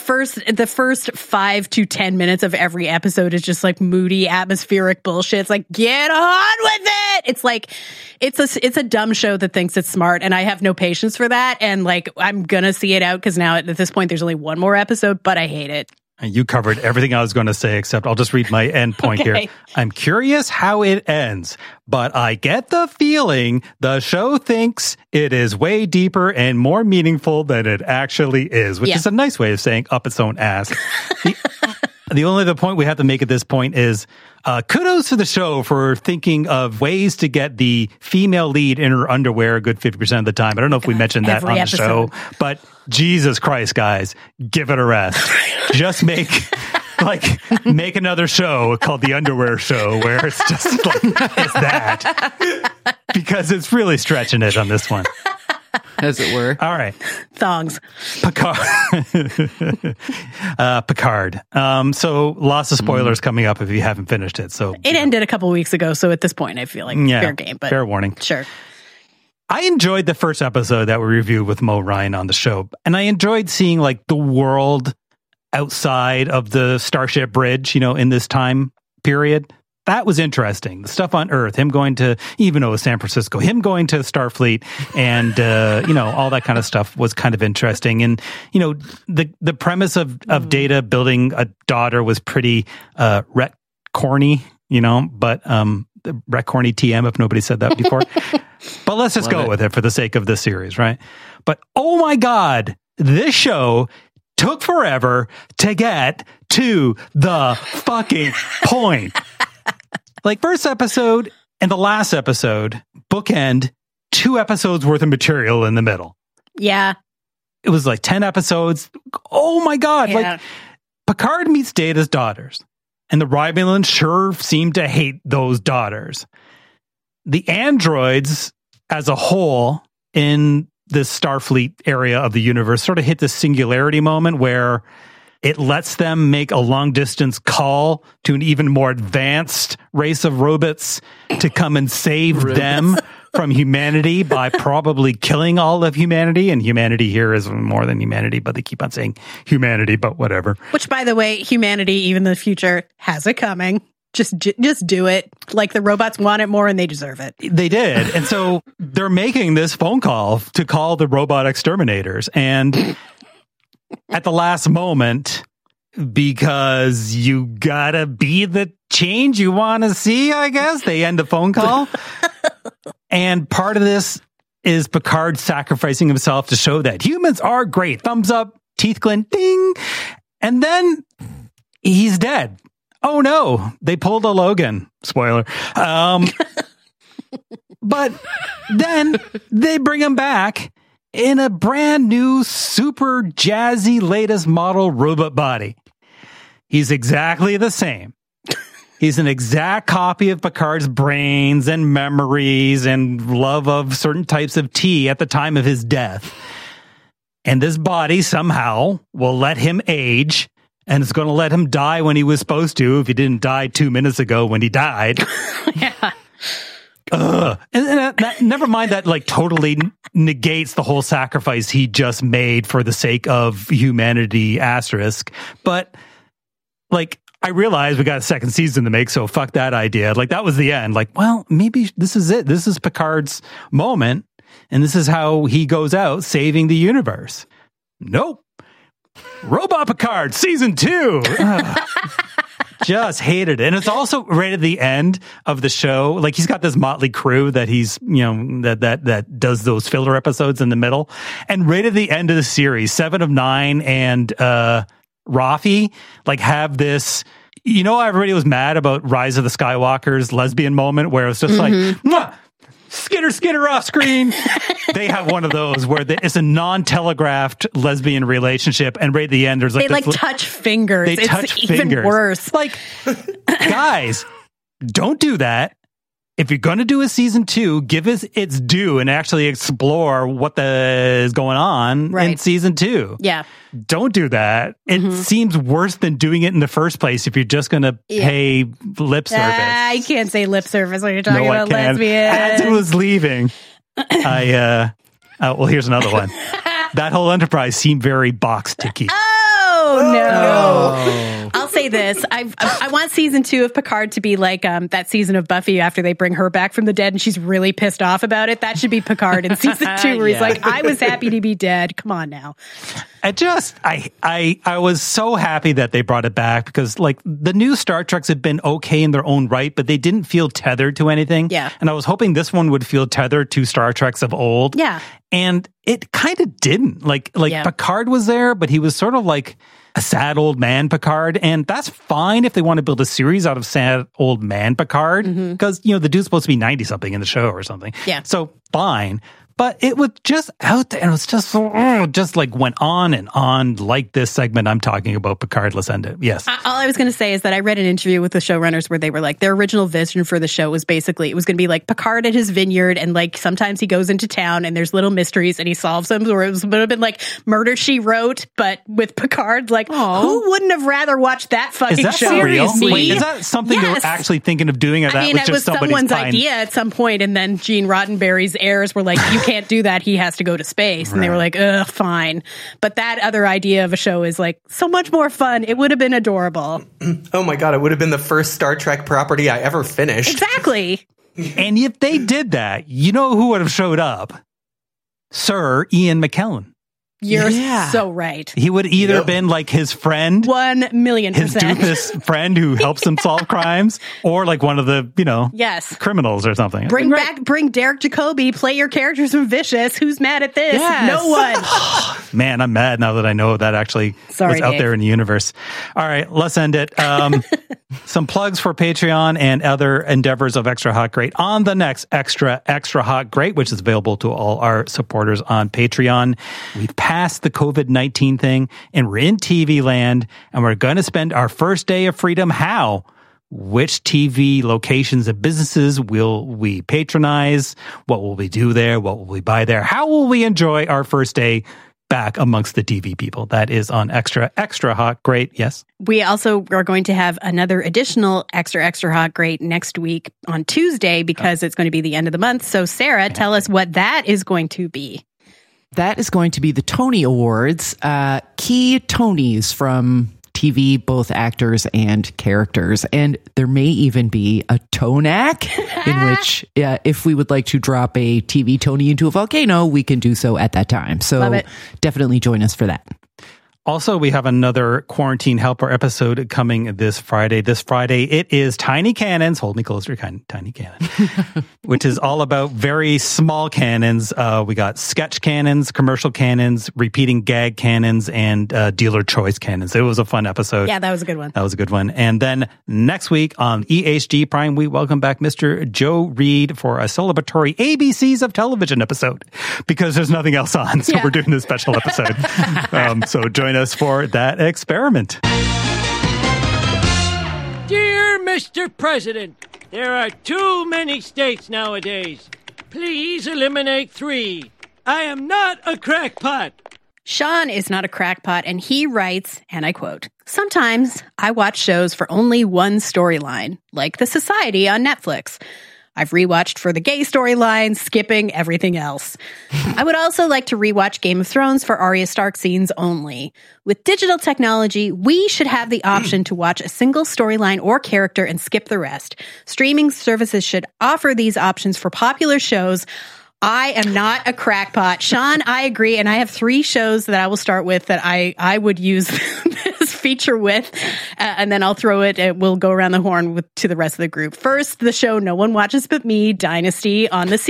first 5 to 10 minutes of every episode is just like moody, atmospheric bullshit. It's like, get on with it. It's like it's a dumb show that thinks it's smart, and I have no patience for that. And like, I'm gonna see it out because now at this point there's only one more episode, but I hate it. You covered everything I was going to say, except I'll just read my end point here. I'm curious how it ends, but I get the feeling the show thinks it is way deeper and more meaningful than it actually is, which is a nice way of saying up its own ass. The only other point we have to make at this point is kudos to the show for thinking of ways to get the female lead in her underwear a good 50% of the time. I don't know if we mentioned that on the show, but Jesus Christ, guys, give it a rest. Just make another show called The Underwear Show, where it's just like, it's that. Because it's really stretching it on this one. As it were. All right. Thongs. Picard. So lots of spoilers coming up if you haven't finished it. So it ended a couple weeks ago, so at this point I feel like fair game. But fair warning. Sure. I enjoyed the first episode that we reviewed with Mo Ryan on the show, and I enjoyed seeing like the world outside of the Starship Bridge, in this time period. That was interesting. The stuff on Earth, him going to, even though it was San Francisco, him going to Starfleet and, all that kind of stuff was kind of interesting. And, the premise of Data building a daughter was pretty corny, but corny TM if nobody said that before. But let's just go with it for the sake of this series, right? But oh my God, this show took forever to get to the fucking point. Like, first episode and the last episode bookend 2 episodes worth of material in the middle. Yeah. It was like 10 episodes. Oh my God. Yeah. Like, Picard meets Data's daughters, and the Romulans sure seem to hate those daughters. The androids as a whole in this Starfleet area of the universe sort of hit this singularity moment where it lets them make a long-distance call to an even more advanced race of robots to come and save them from humanity by probably killing all of humanity. And humanity here is more than humanity, but they keep on saying humanity, but whatever. Which, by the way, humanity, even in the future, has it coming. Just do it. Like, the robots want it more and they deserve it. They did. And so they're making this phone call to call the robot exterminators. And at the last moment, because you gotta be the change you want to see, I guess, they end the phone call. And part of this is Picard sacrificing himself to show that humans are great. Thumbs up, teeth glint, ding. And then he's dead. Oh no, they pulled a Logan. Spoiler. But then they bring him back in a brand new, super jazzy, latest model robot body. He's exactly the same. He's an exact copy of Picard's brains and memories and love of certain types of tea at the time of his death. And this body somehow will let him age, and it's going to let him die when he was supposed to, if he didn't die 2 minutes ago when he died. Yeah. And that, never mind that, like, totally negates the whole sacrifice he just made for the sake of humanity, asterisk. But, like, I realize we got a second season to make, so fuck that idea. Like, that was the end. Like, well, maybe this is it. This is Picard's moment, and this is how he goes out saving the universe. Nope. Robot Picard, season 2. Just hated it. And it's also right at the end of the show. Like, he's got this motley crew that he's, that does those filler episodes in the middle. And right at the end of the series, 7 of 9 and Rafi, like, have this, everybody was mad about Rise of the Skywalker's lesbian moment where it was just like, mwah! Skitter off screen. They have one of those where it's a non-telegraphed lesbian relationship, and right at the end there's like they touch fingers. They touch fingers. Even worse. Like, guys, don't do that. If you're going to do a season 2, give us its due and actually explore what is going on in season 2. Yeah. Don't do that. It seems worse than doing it in the first place if you're just going to pay lip service. I can't say lip service when you're talking about lesbians. As it was leaving, well, here's another one. That whole enterprise seemed very box ticky. Oh, no. I'll say this. I want season 2 of Picard to be like that season of Buffy after they bring her back from the dead and she's really pissed off about it. That should be Picard in season 2 where he's like, I was happy to be dead. Come on now. I was so happy that they brought it back because, like, the new Star Treks have been okay in their own right, but they didn't feel tethered to anything. Yeah. And I was hoping this one would feel tethered to Star Treks of old. Yeah. And it kind of didn't. Like Picard was there, but he was sort of like a sad old man Picard. And that's fine if they want to build a series out of sad old man Picard. Because, the dude's supposed to be 90-something in the show or something. Yeah. So fine. But it was just out there, and it was just like went on and on like this segment I'm talking about, Picard. Let's end it. Yes. All I was going to say is that I read an interview with the showrunners where they were like, their original vision for the show was basically, it was going to be like Picard at his vineyard, and like sometimes he goes into town and there's little mysteries and he solves them, or it would have been like Murder, She Wrote, but with Picard. Like, who wouldn't have rather watched that fucking show? Is that for real? Wait, is that something they're actually thinking of doing, or that was just someone's idea at some point, and then Gene Roddenberry's heirs were like, you can't do that, he has to go to space. And they were like, ugh, fine. But that other idea of a show is like so much more fun. It would have been adorable. Oh my God, it would have been the first Star Trek property I ever finished. Exactly. And if they did that, you know who would have showed up? Sir Ian McKellen. You're so right. He would either been like his friend, 1,000,000%, his doofus friend who helps him solve crimes, or like one of the criminals or something. Bring Derek Jacobi, play your characters from Vicious. Who's mad at this? Yes. No one. Man, I'm mad now that I know that actually was out there in the universe. All right, let's end it. Some plugs for Patreon and other endeavors of Extra Hot Great on the next Extra Hot Great, which is available to all our supporters on Patreon. We've passed the COVID-19 thing, and we're in TV land, and we're going to spend our first day of freedom. How? Which TV locations and businesses will we patronize? What will we do there? What will we buy there? How will we enjoy our first day back amongst the TV people? That is on Extra Hot Great. Yes. We also are going to have another additional Extra Hot Great next week on Tuesday because it's going to be the end of the month. So Sarah, tell us what that is going to be. That is going to be the Tony Awards, key Tonys from TV, both actors and characters. And there may even be a Tonac in which, if we would like to drop a TV Tony into a volcano, we can do so at that time. So definitely join us for that. Also, we have another Quarantine Helper episode coming this Friday. This Friday, it is Tiny Cannons. Hold me closer, Tiny Cannon, which is all about very small cannons. We got sketch cannons, commercial cannons, repeating gag cannons, and dealer choice cannons. It was a fun episode. Yeah, that was a good one. That was a good one. And then next week on EHG Prime, we welcome back Mr. Joe Reed for a celebratory ABCs of television episode because there's nothing else on. So we're doing this special episode. So join us for that experiment. Dear Mr. President, there are too many states nowadays. Please eliminate 3. I am not a crackpot. Sean is not a crackpot, and he writes, and I quote, "Sometimes I watch shows for only one storyline, like The Society on Netflix. I've rewatched for the gay storyline, skipping everything else. I would also like to rewatch Game of Thrones for Arya Stark scenes only. With digital technology, we should have the option to watch a single storyline or character and skip the rest. Streaming services should offer these options for popular shows. I am not a crackpot." Sean, I agree, and I have 3 shows that I will start with that I would use this feature with, and then I'll throw it. We'll go around the horn to the rest of the group. First, the show no one watches but me, Dynasty on the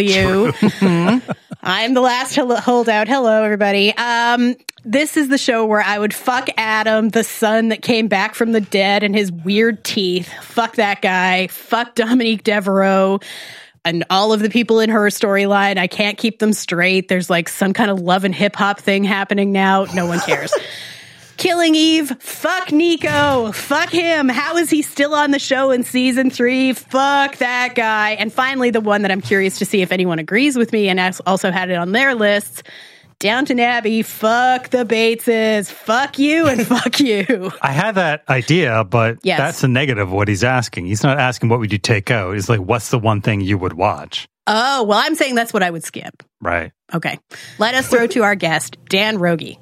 CW. I'm the last holdout. Hello, everybody. This is the show where I would fuck Adam, the son that came back from the dead, and his weird teeth. Fuck that guy. Fuck Dominique Devereaux. And all of the people in her storyline, I can't keep them straight. There's like some kind of love and hip hop thing happening now. No one cares. Killing Eve. Fuck Nico. Fuck him. How is he still on the show in season 3? Fuck that guy. And finally, the one that I'm curious to see if anyone agrees with me and also had it on their lists. Downton Abbey, fuck the Bateses, fuck you and fuck you. I had that idea, but that's a negative of what he's asking. He's not asking what would you take out. He's like, what's the one thing you would watch? Oh, well, I'm saying that's what I would skip. Right. Okay. Let us throw to our guest, Dan Rogie.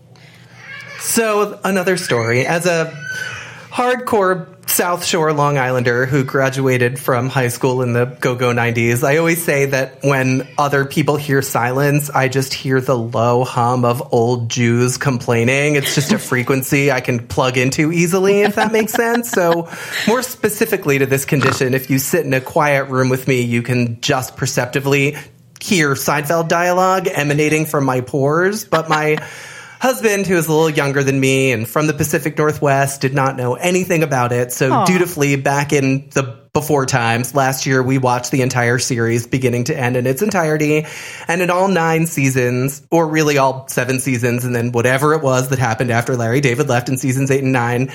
So, another story. As a hardcore South Shore Long Islander who graduated from high school in the go-go 90s, I always say that when other people hear silence, I just hear the low hum of old Jews complaining. It's just a frequency I can plug into easily, if that makes sense. So more specifically to this condition, if you sit in a quiet room with me, you can just perceptively hear Seinfeld dialogue emanating from my pores. But my husband, who is a little younger than me and from the Pacific Northwest, did not know anything about it. So dutifully, back in the before times, last year we watched the entire series beginning to end in its entirety. And in all 9 seasons, or really all 7 seasons, and then whatever it was that happened after Larry David left in seasons 8 and 9,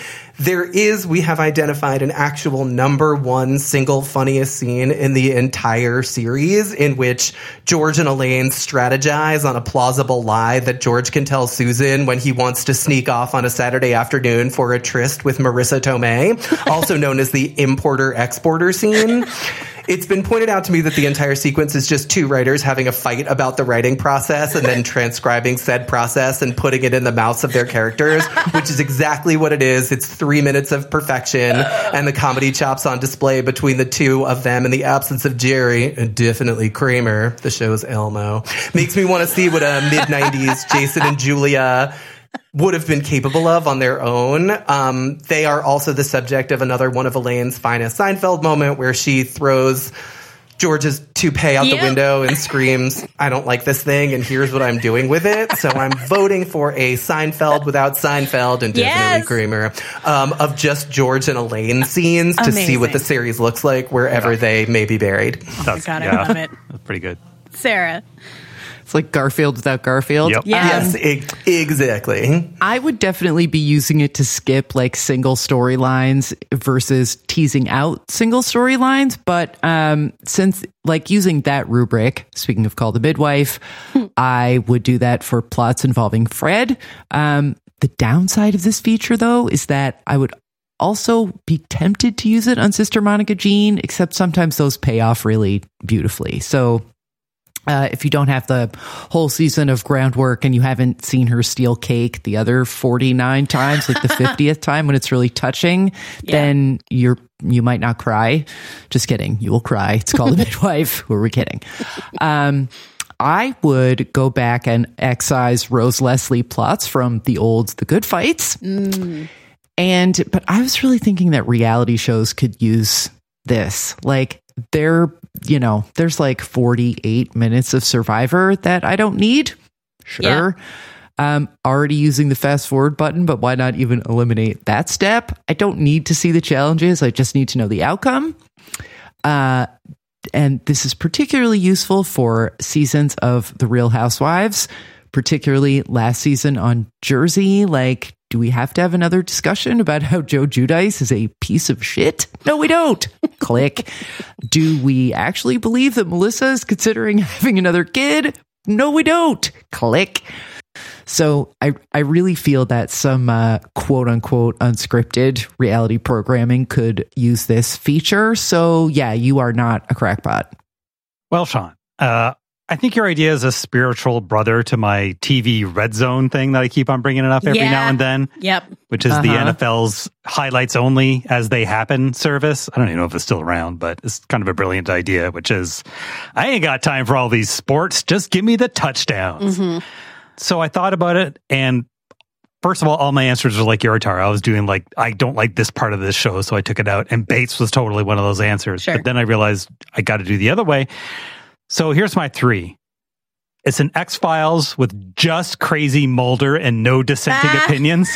we have identified an actual number 1 single funniest scene in the entire series, in which George and Elaine strategize on a plausible lie that George can tell Susan when he wants to sneak off on a Saturday afternoon for a tryst with Marissa Tomei, also known as the importer-exporter scene. It's been pointed out to me that the entire sequence is just 2 writers having a fight about the writing process and then transcribing said process and putting it in the mouths of their characters, which is exactly what it is. It's 3 minutes of perfection and the comedy chops on display between the 2 of them in the absence of Jerry, and definitely Kramer, the show's Elmo. Makes me want to see what a mid-90s Jason and Julia would have been capable of on their own. They are also the subject of another one of Elaine's finest Seinfeld moment where she throws George's toupee out the window and screams, "I don't like this thing, and here's what I'm doing with it." So I'm voting for a Seinfeld without Seinfeld and definitely Kramer of just George and Elaine scenes to see what the series looks like wherever they may be buried. Oh my God, I love it. That's pretty good. Sarah. It's like Garfield without Garfield. Yep. Yes, exactly. I would definitely be using it to skip like single storylines versus teasing out single storylines. But since like using that rubric, speaking of Call the Midwife, I would do that for plots involving Fred. The downside of this feature, though, is that I would also be tempted to use it on Sister Monica Jean, except sometimes those pay off really beautifully. So if you don't have the whole season of groundwork and you haven't seen her steal cake the other 49 times, like the 50th time when it's really touching, then you might not cry. Just kidding. You will cry. It's called The Midwife. Who are we kidding? I would go back and excise Rose Leslie plots from the old The Good Fights. But I was really thinking that reality shows could use this. Like, there's like 48 minutes of Survivor that I don't need. Sure. Already using the fast forward button, but why not even eliminate that step? I don't need to see the challenges. I just need to know the outcome. And this is particularly useful for seasons of The Real Housewives, particularly last season on Jersey. Like, do we have to have another discussion about how Joe Giudice is a piece of shit? No, we don't. Click. Do we actually believe that Melissa is considering having another kid? No, we don't. Click. So I really feel that some quote unquote unscripted reality programming could use this feature. So yeah, you are not a crackpot. Well, Sean, I think your idea is a spiritual brother to my TV Red Zone thing that I keep on bringing it up every now and then. Yep. Which is the NFL's highlights only as they happen service. I don't even know if it's still around, but it's kind of a brilliant idea, which is, I ain't got time for all these sports. Just give me the touchdowns. So I thought about it, and first of all my answers were like your Tara. I was doing like, I don't like this part of this show, so I took it out. And Bates was totally one of those answers. Sure. But then I realized I got to do the other way. So here's my 3. It's an X-Files with just crazy Mulder and no dissenting opinions.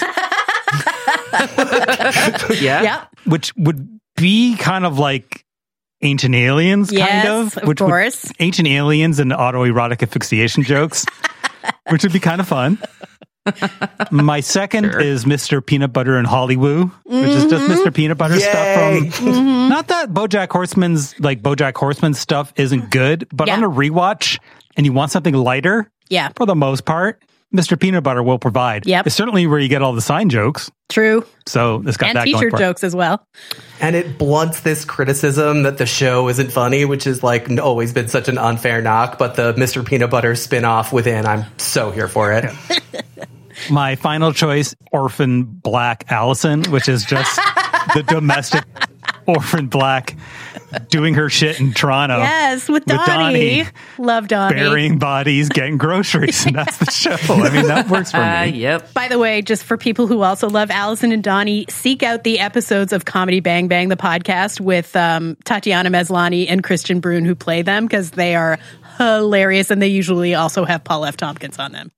Yeah. Which would be kind of like Ancient Aliens, kind of. Of course. Ancient Aliens and autoerotic asphyxiation jokes, which would be kind of fun. My second is Mr. Peanut Butter and Hollywood, which is just Mr. Peanut Butter stuff from... Not that BoJack Horseman stuff isn't good, but on a rewatch and you want something lighter, for the most part, Mr. Peanut Butter will provide. It's certainly where you get all the sign jokes. True. So it's got and that going for it. feature jokes as well. And it blunts this criticism that the show isn't funny, which is like always been such an unfair knock. But the Mr. Peanut Butter spinoff within, I'm so here for it. My final choice, Orphan Black Allison, which is just the domestic Orphan Black doing her shit in Toronto. Yes, with Donnie. Love Donnie. Burying bodies, getting groceries, and that's the show. I mean, that works for me. Yep. By the way, just for people who also love Allison and Donnie, seek out the episodes of Comedy Bang Bang, the podcast, with Tatiana Maslany and Christian Brune, who play them, because they are hilarious, and they usually also have Paul F. Tompkins on them.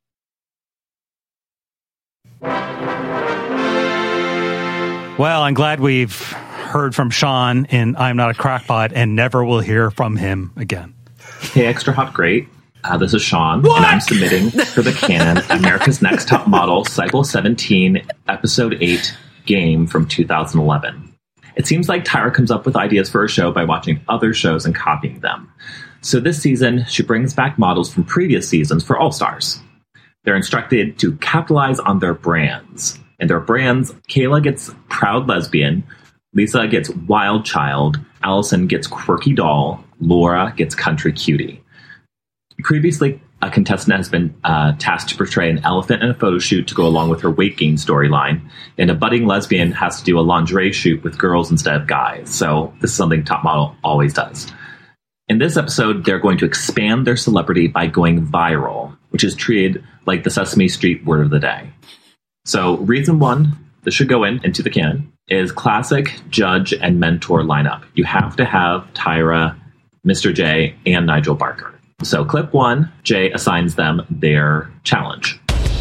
Well, I'm glad we've heard from Sean in I'm Not a Crackpot and never will hear from him again. Hey, Extra Hot Great. This is Sean, and I'm submitting for the canon America's Next Top Model, Cycle 17, Episode 8 game from 2011. It seems like Tyra comes up with ideas for a show by watching other shows and copying them. So this season, she brings back models from previous seasons for All-Stars. They're instructed to capitalize on their brands. And their brands, Kayla gets Proud Lesbian, Lisa gets Wild Child, Allison gets Quirky Doll, Laura gets Country Cutie. Previously, a contestant has been tasked to portray an elephant in a photo shoot to go along with her weight gain storyline, and a budding lesbian has to do a lingerie shoot with girls instead of guys. So this is something Top Model always does. In this episode, they're going to expand their celebrity by going viral, which is treated like the Sesame Street word of the day. So reason 1, this should go into the canon, is classic judge and mentor lineup. You have to have Tyra, Mr. J, and Nigel Barker. So clip 1, Jay assigns them their challenge.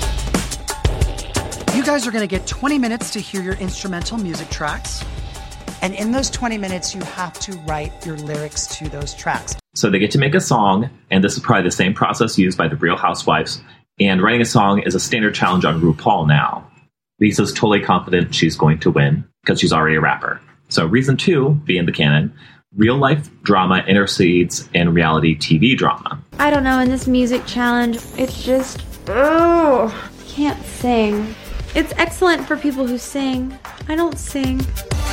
You guys are going to get 20 minutes to hear your instrumental music tracks. And in those 20 minutes, you have to write your lyrics to those tracks. So they get to make a song, and this is probably the same process used by the Real Housewives. And writing a song is a standard challenge on RuPaul now. Lisa's totally confident she's going to win because she's already a rapper. So reason 2, being the canon, real life drama intercedes in reality TV drama. I don't know, in this music challenge, it's just, can't sing. It's excellent for people who sing. I don't sing.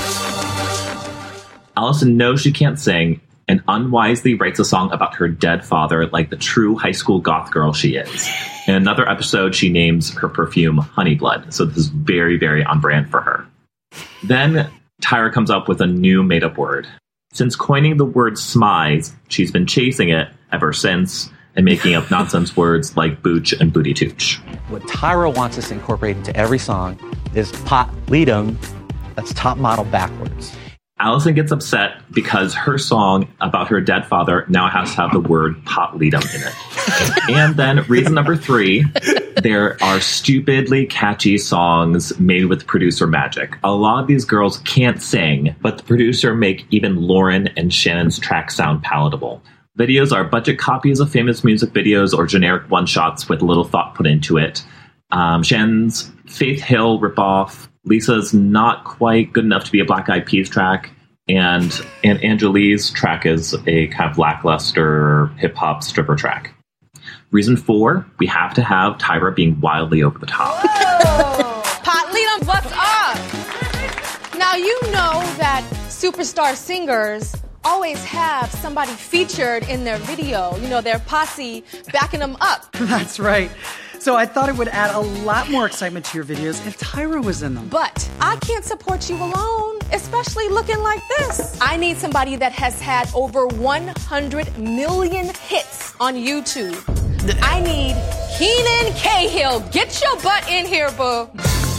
Allison knows she can't sing and unwisely writes a song about her dead father like the true high school goth girl she is. In another episode, she names her perfume Honey Blood, so this is very, very on brand for her. Then Tyra comes up with a new made-up word. Since coining the word smize, she's been chasing it ever since, and making up nonsense words like booch and booty tooch. What Tyra wants us to incorporate into every song is pot leadum. That's top model backwards. Allison gets upset because her song about her dead father now has to have the word pot leadum in it. And then reason number 3, there are stupidly catchy songs made with producer magic. A lot of these girls can't sing, but the producer make even Lauren and Shannon's tracks sound palatable. Videos are budget copies of famous music videos or generic one-shots with a little thought put into it. Shannon's Faith Hill ripoff. Lisa's not quite good enough to be a Black Eyed Peas track. And Angelique's track is a kind of lackluster hip-hop stripper track. Reason 4, we have to have Tyra being wildly over the top. Pot Leadum, what's up? Now, you know that superstar singers always have somebody featured in their video. You know, their posse backing them up. That's right. So I thought it would add a lot more excitement to your videos if Tyra was in them. But I can't support you alone, especially looking like this. I need somebody that has had over 100 million hits on YouTube. I need Keenan Cahill. Get your butt in here, boo.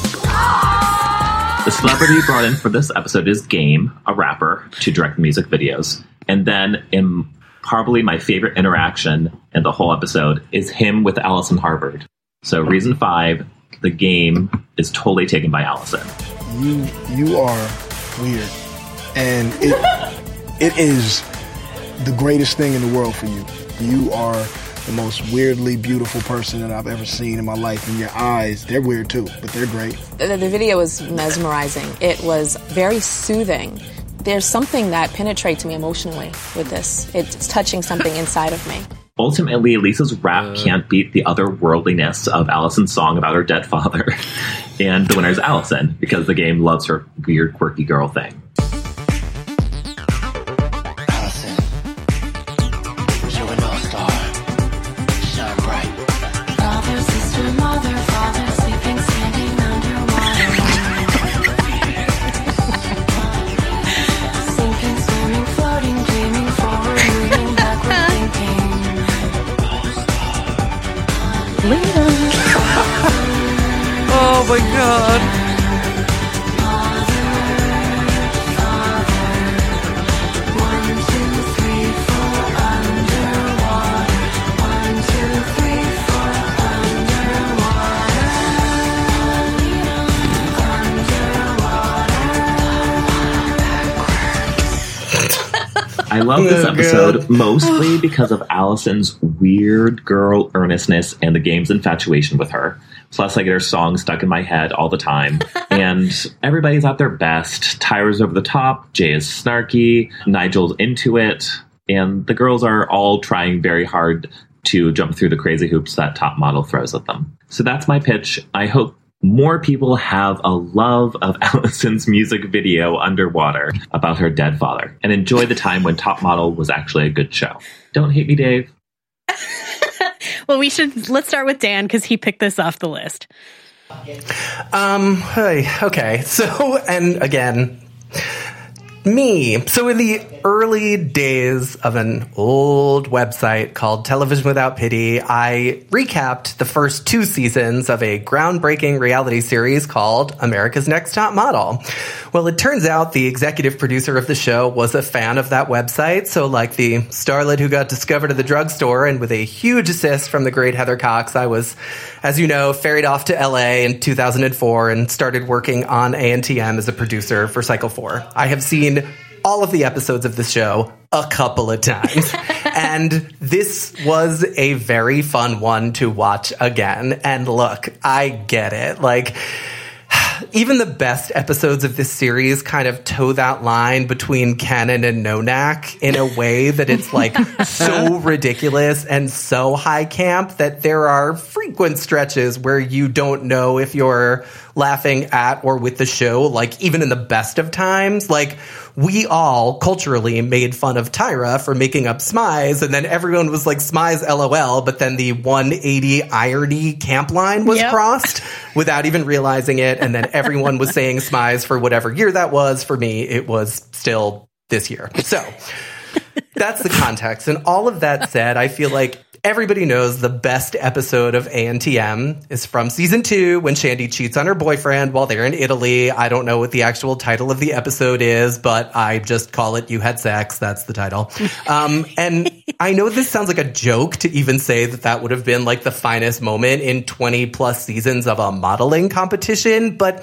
The celebrity brought in for this episode is Game, a rapper, to direct music videos. And then in probably my favorite interaction in the whole episode is him with Allison Harvard. So reason 5, the Game is totally taken by Allison. You are weird. And it is the greatest thing in the world for you. You are the most weirdly beautiful person that I've ever seen in my life. And your eyes, they're weird too, but they're great. The video was mesmerizing. It was very soothing. There's something that penetrates me emotionally with this. It's touching something inside of me. Ultimately, Lisa's rap can't beat the otherworldliness of Allison's song about her dead father. And the winner is Allison, because the Game loves her weird, quirky girl thing. Allison, you're an all-star. Shine bright. Brother, sister, mother, father, sleeping, standing underwater. Sinking, swimming, floating, dreaming, forward, moving, backward, thinking. Oh my god. I love this episode mostly because of Allison's weird girl earnestness and the Game's infatuation with her. Plus, I get her song stuck in my head all the time. And everybody's at their best. Tyra's over the top, Jay is snarky, Nigel's into it, and the girls are all trying very hard to jump through the crazy hoops that Top Model throws at them. So that's my pitch. I hope more people have a love of Allison's music video Underwater about her dead father and enjoy the time when Top Model was actually a good show. Don't hate me, Dave. Well, let's start with Dan because he picked this off the list. Okay. So, and again, me. So in the early days of an old website called Television Without Pity, I recapped the first 2 seasons of a groundbreaking reality series called America's Next Top Model. Well, it turns out the executive producer of the show was a fan of that website. So like the starlet who got discovered at the drugstore, and with a huge assist from the great Heather Cox, I was, as you know, ferried off to LA in 2004 and started working on ANTM as a producer for Cycle 4. I have seen all of the episodes of the show a couple of times. And this was a very fun one to watch again. And look, I get it. Like, even the best episodes of this series kind of toe that line between canon and no-knack in a way that it's like so ridiculous and so high camp that there are frequent stretches where you don't know if you're laughing at or with the show, like even in the best of times. Like, we all culturally made fun of Tyra for making up Smize, and then everyone was like, Smize LOL, but then the 180 irony camp line was crossed without even realizing it, and then everyone was saying Smize for whatever year that was. For me, it was still this year. So that's the context. And all of that said, I feel like everybody knows the best episode of ANTM is from season 2 when Shandy cheats on her boyfriend while they're in Italy. I don't know what the actual title of the episode is, but I just call it You Had Sex. That's the title. And I know this sounds like a joke to even say that would have been like the finest moment in 20 plus seasons of a modeling competition, but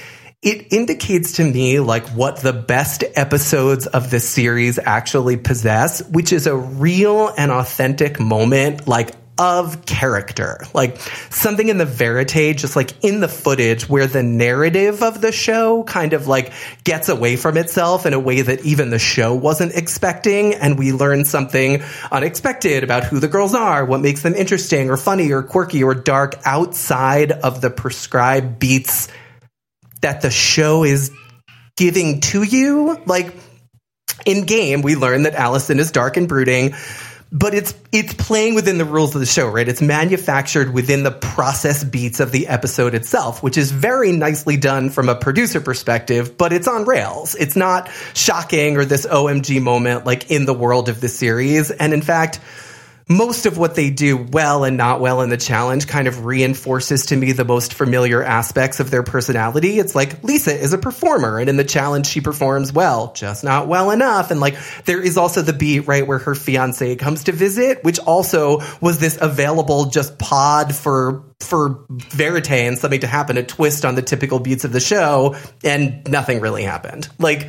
it indicates to me like what the best episodes of this series actually possess, which is a real and authentic moment like of character, like something in the verite, just like in the footage where the narrative of the show kind of like gets away from itself in a way that even the show wasn't expecting. And we learn something unexpected about who the girls are, what makes them interesting or funny or quirky or dark outside of the prescribed beats that the show is giving to you. Like in game, we learn that Allison is dark and brooding, but it's playing within the rules of the show, right? It's manufactured within the process beats of the episode itself, which is very nicely done from a producer perspective, but it's on rails. It's not shocking or this OMG moment like in the world of the series. And in fact, most of what they do well and not well in the challenge kind of reinforces to me the most familiar aspects of their personality. It's like Lisa is a performer, and in the challenge she performs well, just not well enough. And like there is also the beat, right, where her fiance comes to visit, which also was this available just pod for verite and something to happen, a twist on the typical beats of the show, and nothing really happened. Like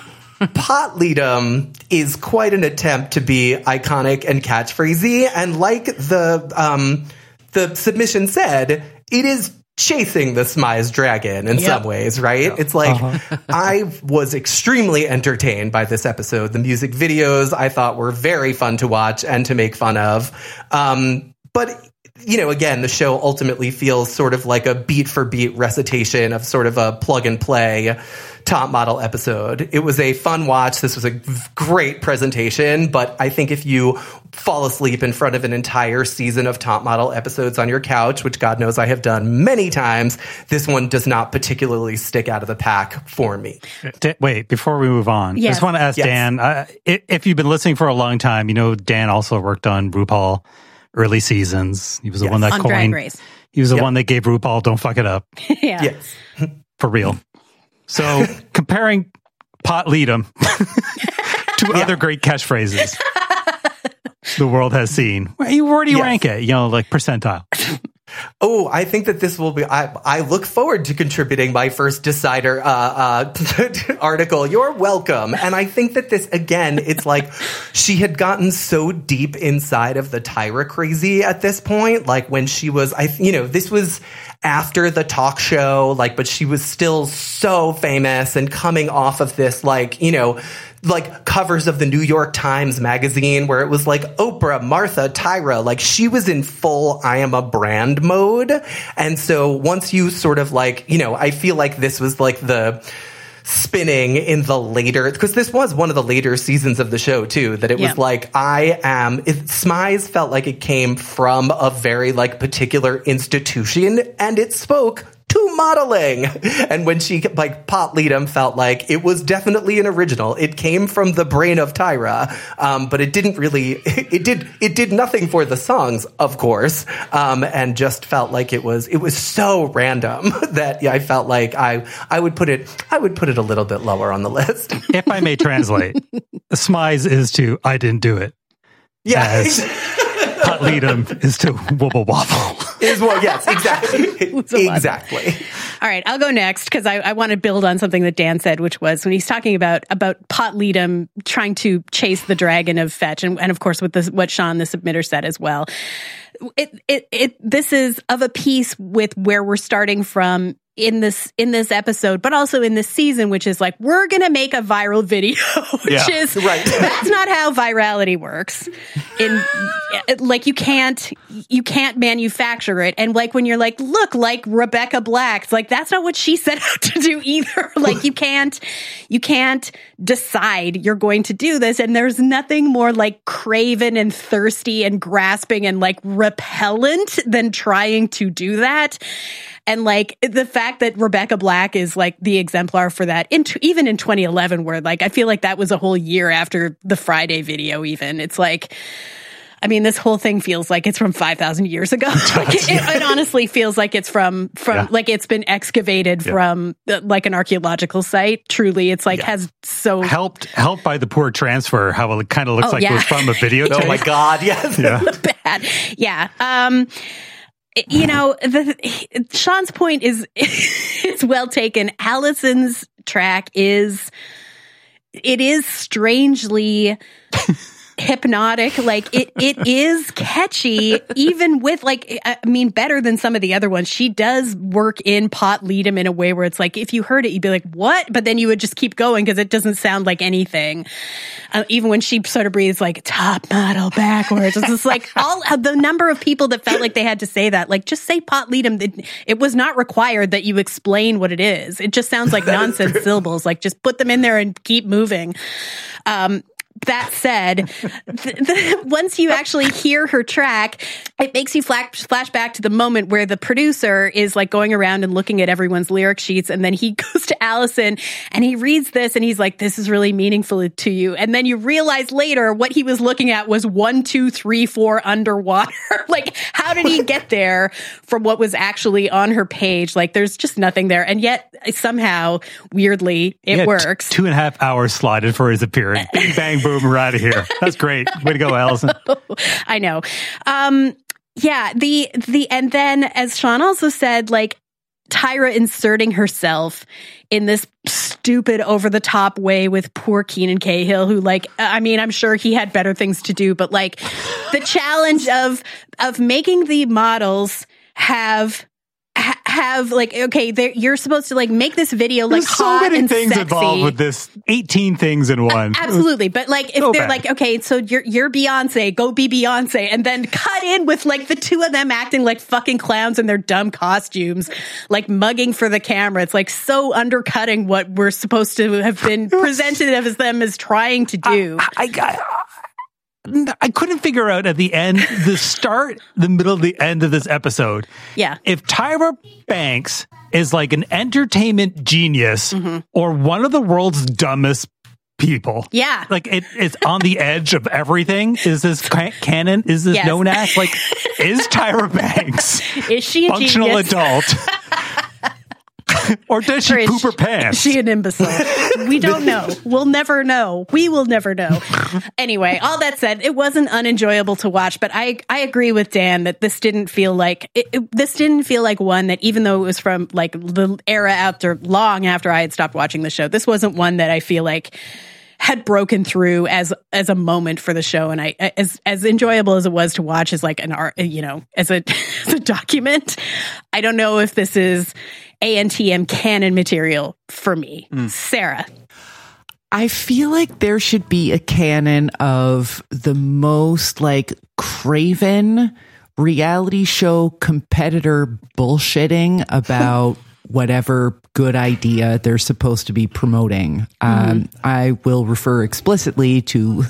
Pot Leadum is quite an attempt to be iconic and catchphrasy, and like the submission said, it is chasing the Smize dragon in some ways, right? Yep. It's like I was extremely entertained by this episode. The music videos I thought were very fun to watch and to make fun of. But you know, again, the show ultimately feels sort of like a beat for beat recitation of sort of a plug and play top model episode. It was a fun watch. This was a great presentation, but I think if you fall asleep in front of an entire season of top model episodes on your couch, which God knows I have done many times, this one does not particularly stick out of the pack for me. Wait, before we move on, I just want to ask Dan, if you've been listening for a long time, you know, Dan also worked on RuPaul early seasons. He was the one that coined. He was the one that gave RuPaul "Don't Fuck It Up." Yes, for real. So comparing Pot Leadum to other great catchphrases the world has seen, where do you rank it? You know, like percentile. Oh, I think that this will be. I look forward to contributing my first Decider article. You're welcome. And I think that this, again, it's like she had gotten so deep inside of the Tyra crazy at this point. Like when she was, this was after the talk show, like, but she was still so famous and coming off of this, like, you know, like covers of the New York Times magazine where it was like Oprah, Martha, Tyra, like she was in full I am a brand mode. And so once you sort of like, you know, I feel like this was like the spinning in the later, because this was one of the later seasons of the show too, that it was like Smize felt like it came from a very like particular institution and it spoke to modeling. And when she, like, Pot Leadum felt like it was definitely an original. It came from the brain of Tyra, but it didn't really, it did nothing for the songs, of course, and just felt like it was so random that I felt like I would put it a little bit lower on the list. If I may translate, Smize is to I didn't do it. Yeah. Pot Leadum is to wobble wobble. Yes, exactly. Exactly. All right, I'll go next because I want to build on something that Dan said, which was when he's talking about Pot Leadum trying to chase the dragon of fetch, and of course with what Sean the submitter said as well. This is of a piece with where we're starting from in this episode, but also in this season, which is like, we're going to make a viral video, which is right. That's not how virality works. Like you can't manufacture it. And like when you're like, look, like Rebecca Black, it's like, that's not what she set out to do either. Like you can't decide you're going to do this. And there's nothing more like craven and thirsty and grasping and like repellent than trying to do that. And like the fact that Rebecca Black is like the exemplar for that, even in 2011, where like I feel like that was a whole year after the Friday video. Even it's like, I mean, this whole thing feels like it's from 5,000 years ago. It honestly feels like it's from like it's been excavated from like an archaeological site. Truly, it's like has so helped by the poor transfer. How it kind of looks like it was from a videotape. Oh my God! Yes, bad. Yeah. You know, Sean's point is well taken. Allison's track is strangely hypnotic. Like it is catchy, even with like, I mean, better than some of the other ones. She does work in Pot Leadum in a way where it's like, if you heard it, you'd be like, what? But then you would just keep going because it doesn't sound like anything. Even when she sort of breathes like top model backwards, it's just like all the number of people that felt like they had to say that, like just say Pot Leadum. It was not required that you explain what it is. It just sounds like nonsense syllables. Like just put them in there and keep moving. That said, once you actually hear her track, it makes you flash back to the moment where the producer is like going around and looking at everyone's lyric sheets. And then he goes to Allison and he reads this and he's like, this is really meaningful to you. And then you realize later what he was looking at was 1, 2, 3, 4 underwater. Like, how did he get there from what was actually on her page? Like, there's just nothing there. And yet somehow, weirdly, it works. 2.5 hours slotted for his appearance. Bing, bang, boom, we're out of here. That's great. Way to go, Allison. I know. Yeah. And then as Sean also said, like Tyra inserting herself in this stupid over the top way with poor Keenan Cahill, who like, I mean, I'm sure he had better things to do, but like the challenge of making the models have like, okay, you're supposed to like make this video like there's so hot many and things sexy. Involved with this. 18 things in one. Absolutely. But like if they're like, okay, so you're Beyonce, go be Beyonce, and then cut in with like the two of them acting like fucking clowns in their dumb costumes, like mugging for the camera. It's like so undercutting what we're supposed to have been presented as them as trying to do. I couldn't figure out at the end, the start, the middle, the end of this episode. Yeah. If Tyra Banks is like an entertainment genius or one of the world's dumbest people. Yeah. Like it's on the edge of everything. Is this canon? Is this known as? Like, is Tyra Banks is she a functional genius? Adult? Or does she poop her pants? Is she an imbecile? We don't know. We'll never know. We will never know. Anyway, all that said, it wasn't unenjoyable to watch, but I agree with Dan that this didn't feel like one that, even though it was from like the era long after I had stopped watching the show, this wasn't one that I feel like had broken through as a moment for the show. And as enjoyable as it was to watch as like an art, as a document, I don't know if this is ANTM canon material for me. Sarah. I feel like there should be a canon of the most like craven reality show competitor bullshitting about whatever good idea they're supposed to be promoting. I will refer explicitly to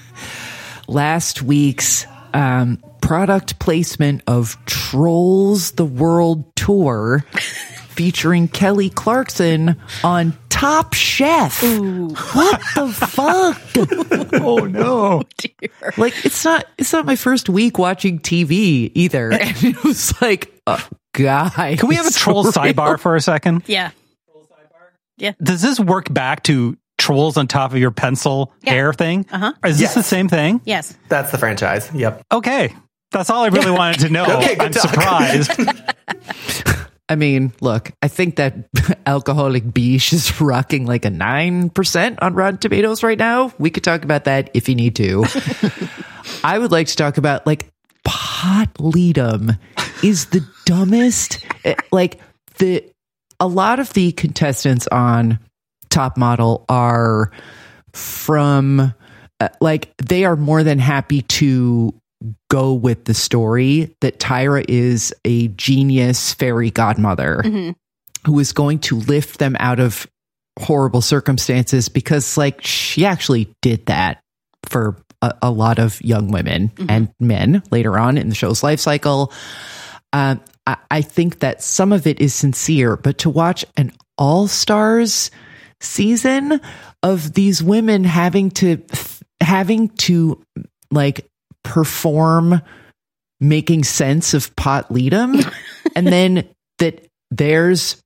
last week's product placement of Trolls the World Tour featuring Kelly Clarkson on Top Chef. Ooh. What the fuck? Oh no. Dear. Like it's not my first week watching TV either. And it was like, guys. Can we have a troll sidebar for a second? Yeah. Yeah. Does this work back to Trolls on top of your pencil hair thing? Is this the same thing? Yes. That's the franchise. Yep. Okay. That's all I really wanted to know. Okay, good I'm talk. surprised. I mean, look, I think that Alcoholic Beach is rocking like a 9% on Rotten Tomatoes right now. We could talk about that if you need to. I would like to talk about like Pot Leadum is the dumbest. Like a lot of the contestants on Top Model are from like they are more than happy to go with the story that Tyra is a genius fairy godmother who is going to lift them out of horrible circumstances, because like she actually did that for a lot of young women and men later on in the show's life cycle. I think that some of it is sincere, but to watch an all-stars season of these women having to like perform making sense of Pot Leadum, and then that there's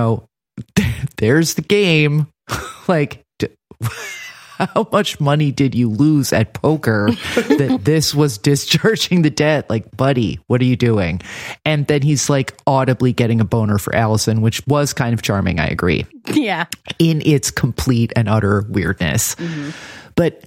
the game. Like, how much money did you lose at poker that this was discharging the debt? Like, buddy, what are you doing? And then he's like audibly getting a boner for Allison, which was kind of charming. I agree. Yeah. In its complete and utter weirdness. Mm-hmm. But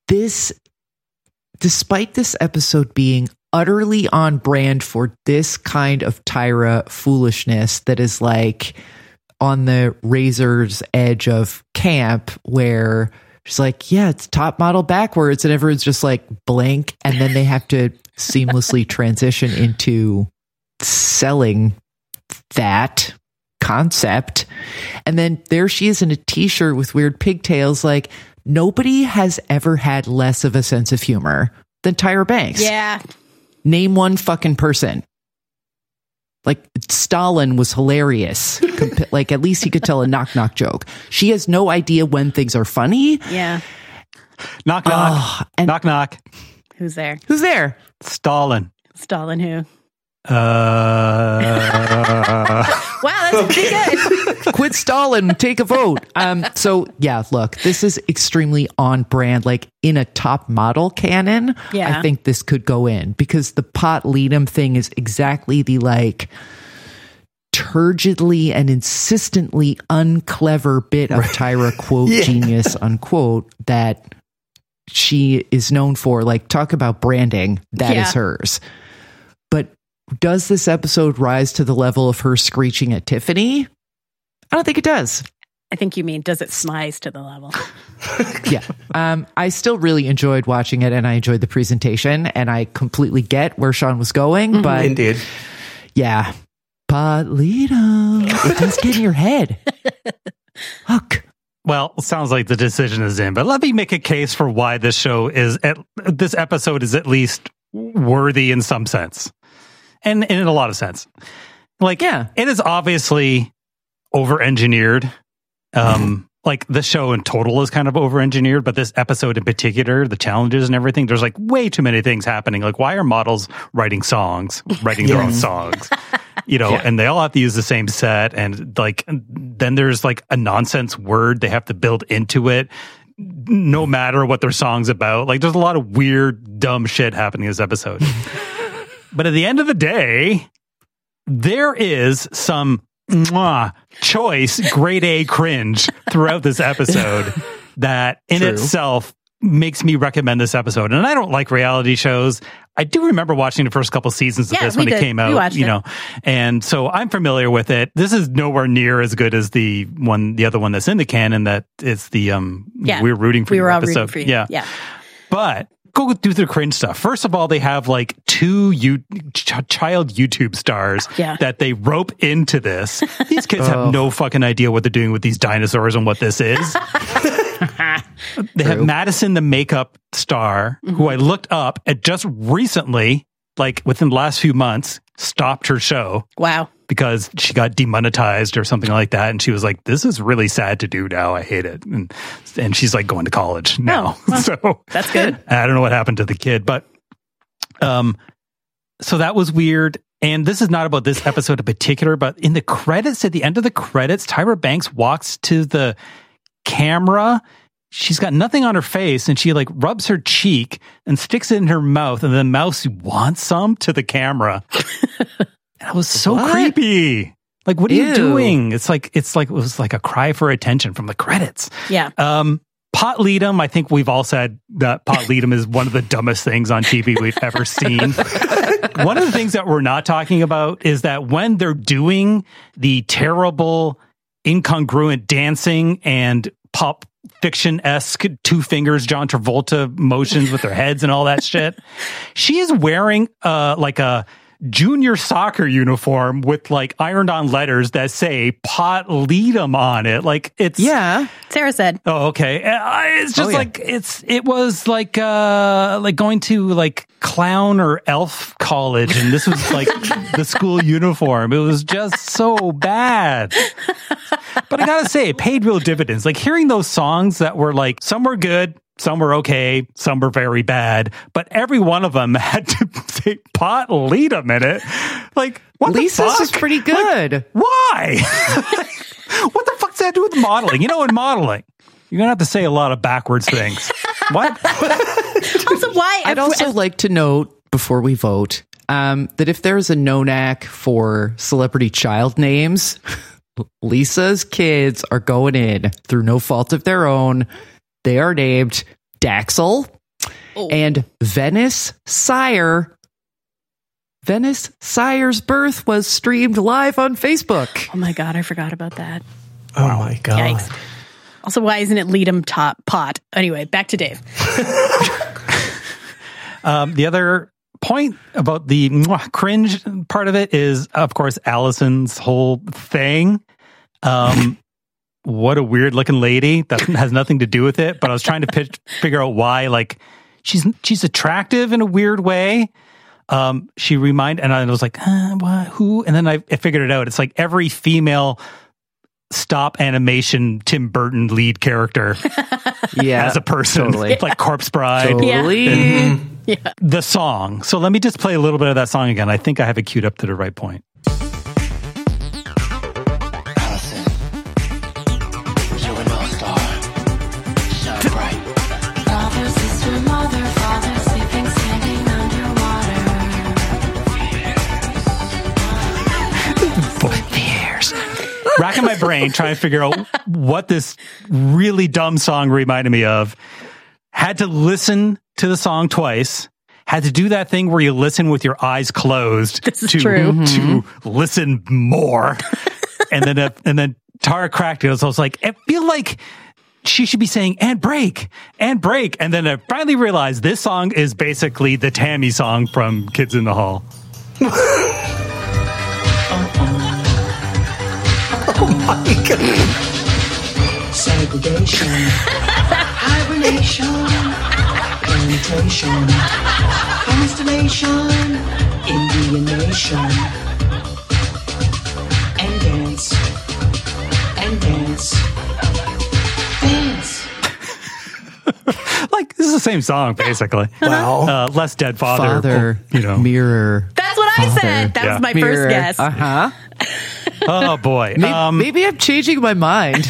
despite this episode being utterly on brand for this kind of Tyra foolishness that is like on the razor's edge of camp, where she's like, yeah, it's top model backwards, and everyone's just like blank, and then they have to seamlessly transition into selling that concept. And then there she is in a t-shirt with weird pigtails. Like, nobody has ever had less of a sense of humor than Tyra Banks. Yeah. Name one fucking person. Like, Stalin was hilarious. Like, at least he could tell a knock-knock joke. She has no idea when things are funny. Yeah. Knock, knock. Knock, knock. Who's there? Who's there? Stalin. Stalin who? Wow, that's pretty good. Quit Stalin, take a vote. So yeah, look, this is extremely on brand. Like, in a top model canon, yeah. I think this could go in, because the Pot Leadum thing is exactly the like turgidly and insistently unclever bit of Tyra quote genius unquote that she is known for. Like, talk about branding, that is hers. But does this episode rise to the level of her screeching at Tiffany? I don't think it does. I think you mean, does it smize to the level? Yeah. I still really enjoyed watching it, and I enjoyed the presentation, and I completely get where Sean was going. But indeed. Yeah. Pot Leadum. It does get in your head. Fuck. Well, sounds like the decision is in, but let me make a case for why this episode is at least worthy in some sense. And in a lot of sense. Like, it is obviously over-engineered. Like, the show in total is kind of over-engineered, but this episode in particular, the challenges and everything, there's like way too many things happening. Like, why are models writing their own songs? And they all have to use the same set, and like, then there's like a nonsense word they have to build into it, no matter what their song's about. Like, there's a lot of weird, dumb shit happening in this episode. But at the end of the day, there is some choice grade A cringe throughout this episode that in itself makes me recommend this episode. And I don't like reality shows. I do remember watching the first couple seasons of this when it came out, and so I'm familiar with it. This is nowhere near as good as the other one that's in the canon. That it's the we're rooting for you episode. Rooting for you. Yeah. But go do the cringe stuff. First of all, they have like two child YouTube stars that they rope into this. These kids have no fucking idea what they're doing with these dinosaurs and what this is. They have Madison, the makeup star, who I looked up and just recently, like within the last few months, stopped her show. Wow. Because she got demonetized or something like that. And she was like, this is really sad to do now. I hate it. And she's like going to college now. Oh, well, so that's good. I don't know what happened to the kid, but so that was weird. And this is not about this episode in particular, but in the credits, at the end of the credits, Tyra Banks walks to the camera. She's got nothing on her face, and she like rubs her cheek and sticks it in her mouth, and the mouse wants some to the camera. That was so creepy. Like, what are you doing? It was like a cry for attention from the credits. Yeah. Pot Leadum, I think we've all said that Pot Leadum is one of the dumbest things on TV we've ever seen. One of the things that we're not talking about is that when they're doing the terrible, incongruent dancing and pop fiction-esque two fingers John Travolta motions with their heads and all that shit, she is wearing like a junior soccer uniform with like ironed on letters that say Pot Leadum on it. Like, it's Sarah said. Oh, okay. It's just like it was like going to like clown or elf college, and this was like the school uniform. It was just so bad. But I gotta say, it paid real dividends. Like, hearing those songs that were like, some were good, Some were okay, some were very bad, but every one of them had to say pot lead them in it. Like, what Lisa's the fuck? is pretty good. Like, why? What the fuck does that have to do with modeling? You know, in modeling, you're going to have to say a lot of backwards things. What? Also, why? I'd also like to note before we vote that if there's a no-knack for celebrity child names, Lisa's kids are going in through no fault of their own. They are named Daxel and Venice Sire. Venice Sire's birth was streamed live on Facebook. Oh my God, I forgot about that. Oh my God. Yikes. Also, why isn't it Leadham Pot? Anyway, back to Dave. The other point about the cringe part of it is, of course, Allison's whole thing. What a weird looking lady. That has nothing to do with it. But I was trying to figure out why. Like, she's attractive in a weird way. She and I was like, what? Who? And then I figured it out. It's like every female stop animation Tim Burton lead character. Yeah, as a person, totally. Like Corpse Bride. Totally. Yeah. The song. So let me just play a little bit of that song again. I think I have it queued up to the right point. Racking my brain trying to figure out what this really dumb song reminded me of. Had to listen to the song twice. Had to do that thing where you listen with your eyes closed to listen more. and then Tara cracked it. So I was like, I feel like she should be saying and break. And then I finally realized this song is basically the Tammy song from Kids in the Hall. Oh my God. Segregation, hibernation, plantation, constellation, Indian nation, and dance, dance. Like, this is the same song, basically. Wow. Less Dead Father. Mirror. That's what I said. That was my first guess. Uh-huh. Oh, boy. Maybe I'm changing my mind.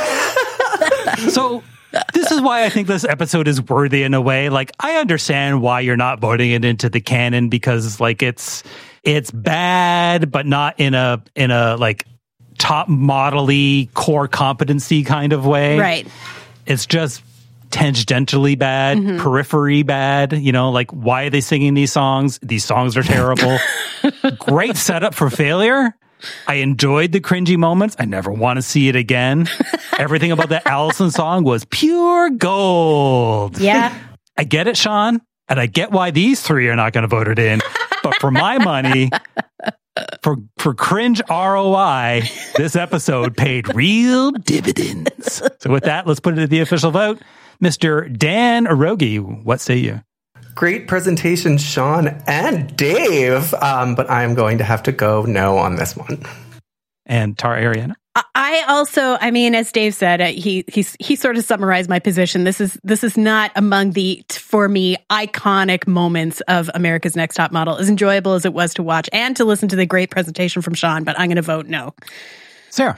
So this is why I think this episode is worthy in a way. Like, I understand why you're not voting it into the canon, because like it's bad, but not in a like top model-y core competency kind of way. Right. It's just tangentially bad, periphery bad. You know, like, why are they singing these songs? These songs are terrible. Great setup for failure. I enjoyed the cringy moments. I never want to see it again. Everything about that Allison song was pure gold. Yeah. I get it, Sean, and I get why these three are not going to vote it in. But for my money, for cringe ROI, this episode paid real dividends. So with that, let's put it to the official vote. Mr. Dan Arogi, what say you? Great presentation, Sean and Dave, but I'm going to have to go no on this one. And Tara Ariana? I also, I mean, as Dave said, he sort of summarized my position. This is not among the, for me, iconic moments of America's Next Top Model, as enjoyable as it was to watch and to listen to the great presentation from Sean, but I'm going to vote no. Sarah?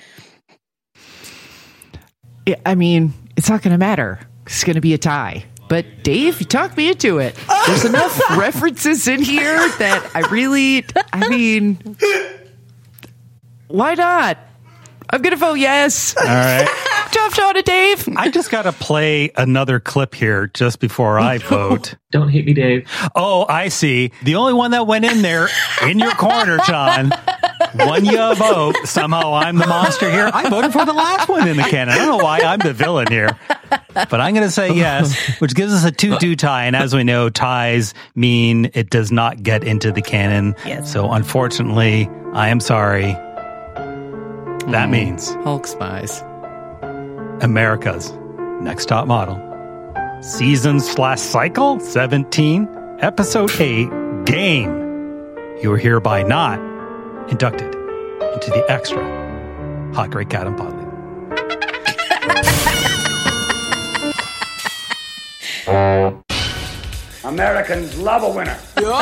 I mean, it's not going to matter. It's going to be a tie. But Dave, you talked me into it. There's enough references in here that I mean, why not? I'm going to vote yes. All right. Tough Sean and Dave. I just got to play another clip here just before I vote. Don't hate me, Dave. Oh, I see. The only one that went in there in your corner, John. When you vote, somehow I'm the monster here. I voted for the last one in the canon. I don't know why I'm the villain here. But I'm going to say yes, which gives us a 2-2 tie. And as we know, ties mean it does not get into the canon. Yes. So unfortunately, I am sorry. That means Hulk Spies. America's Next Top Model. Season/cycle 17, episode 8, Game. You are hereby not inducted into the extra Hot Great Cat and Pot League. Americans love a winner.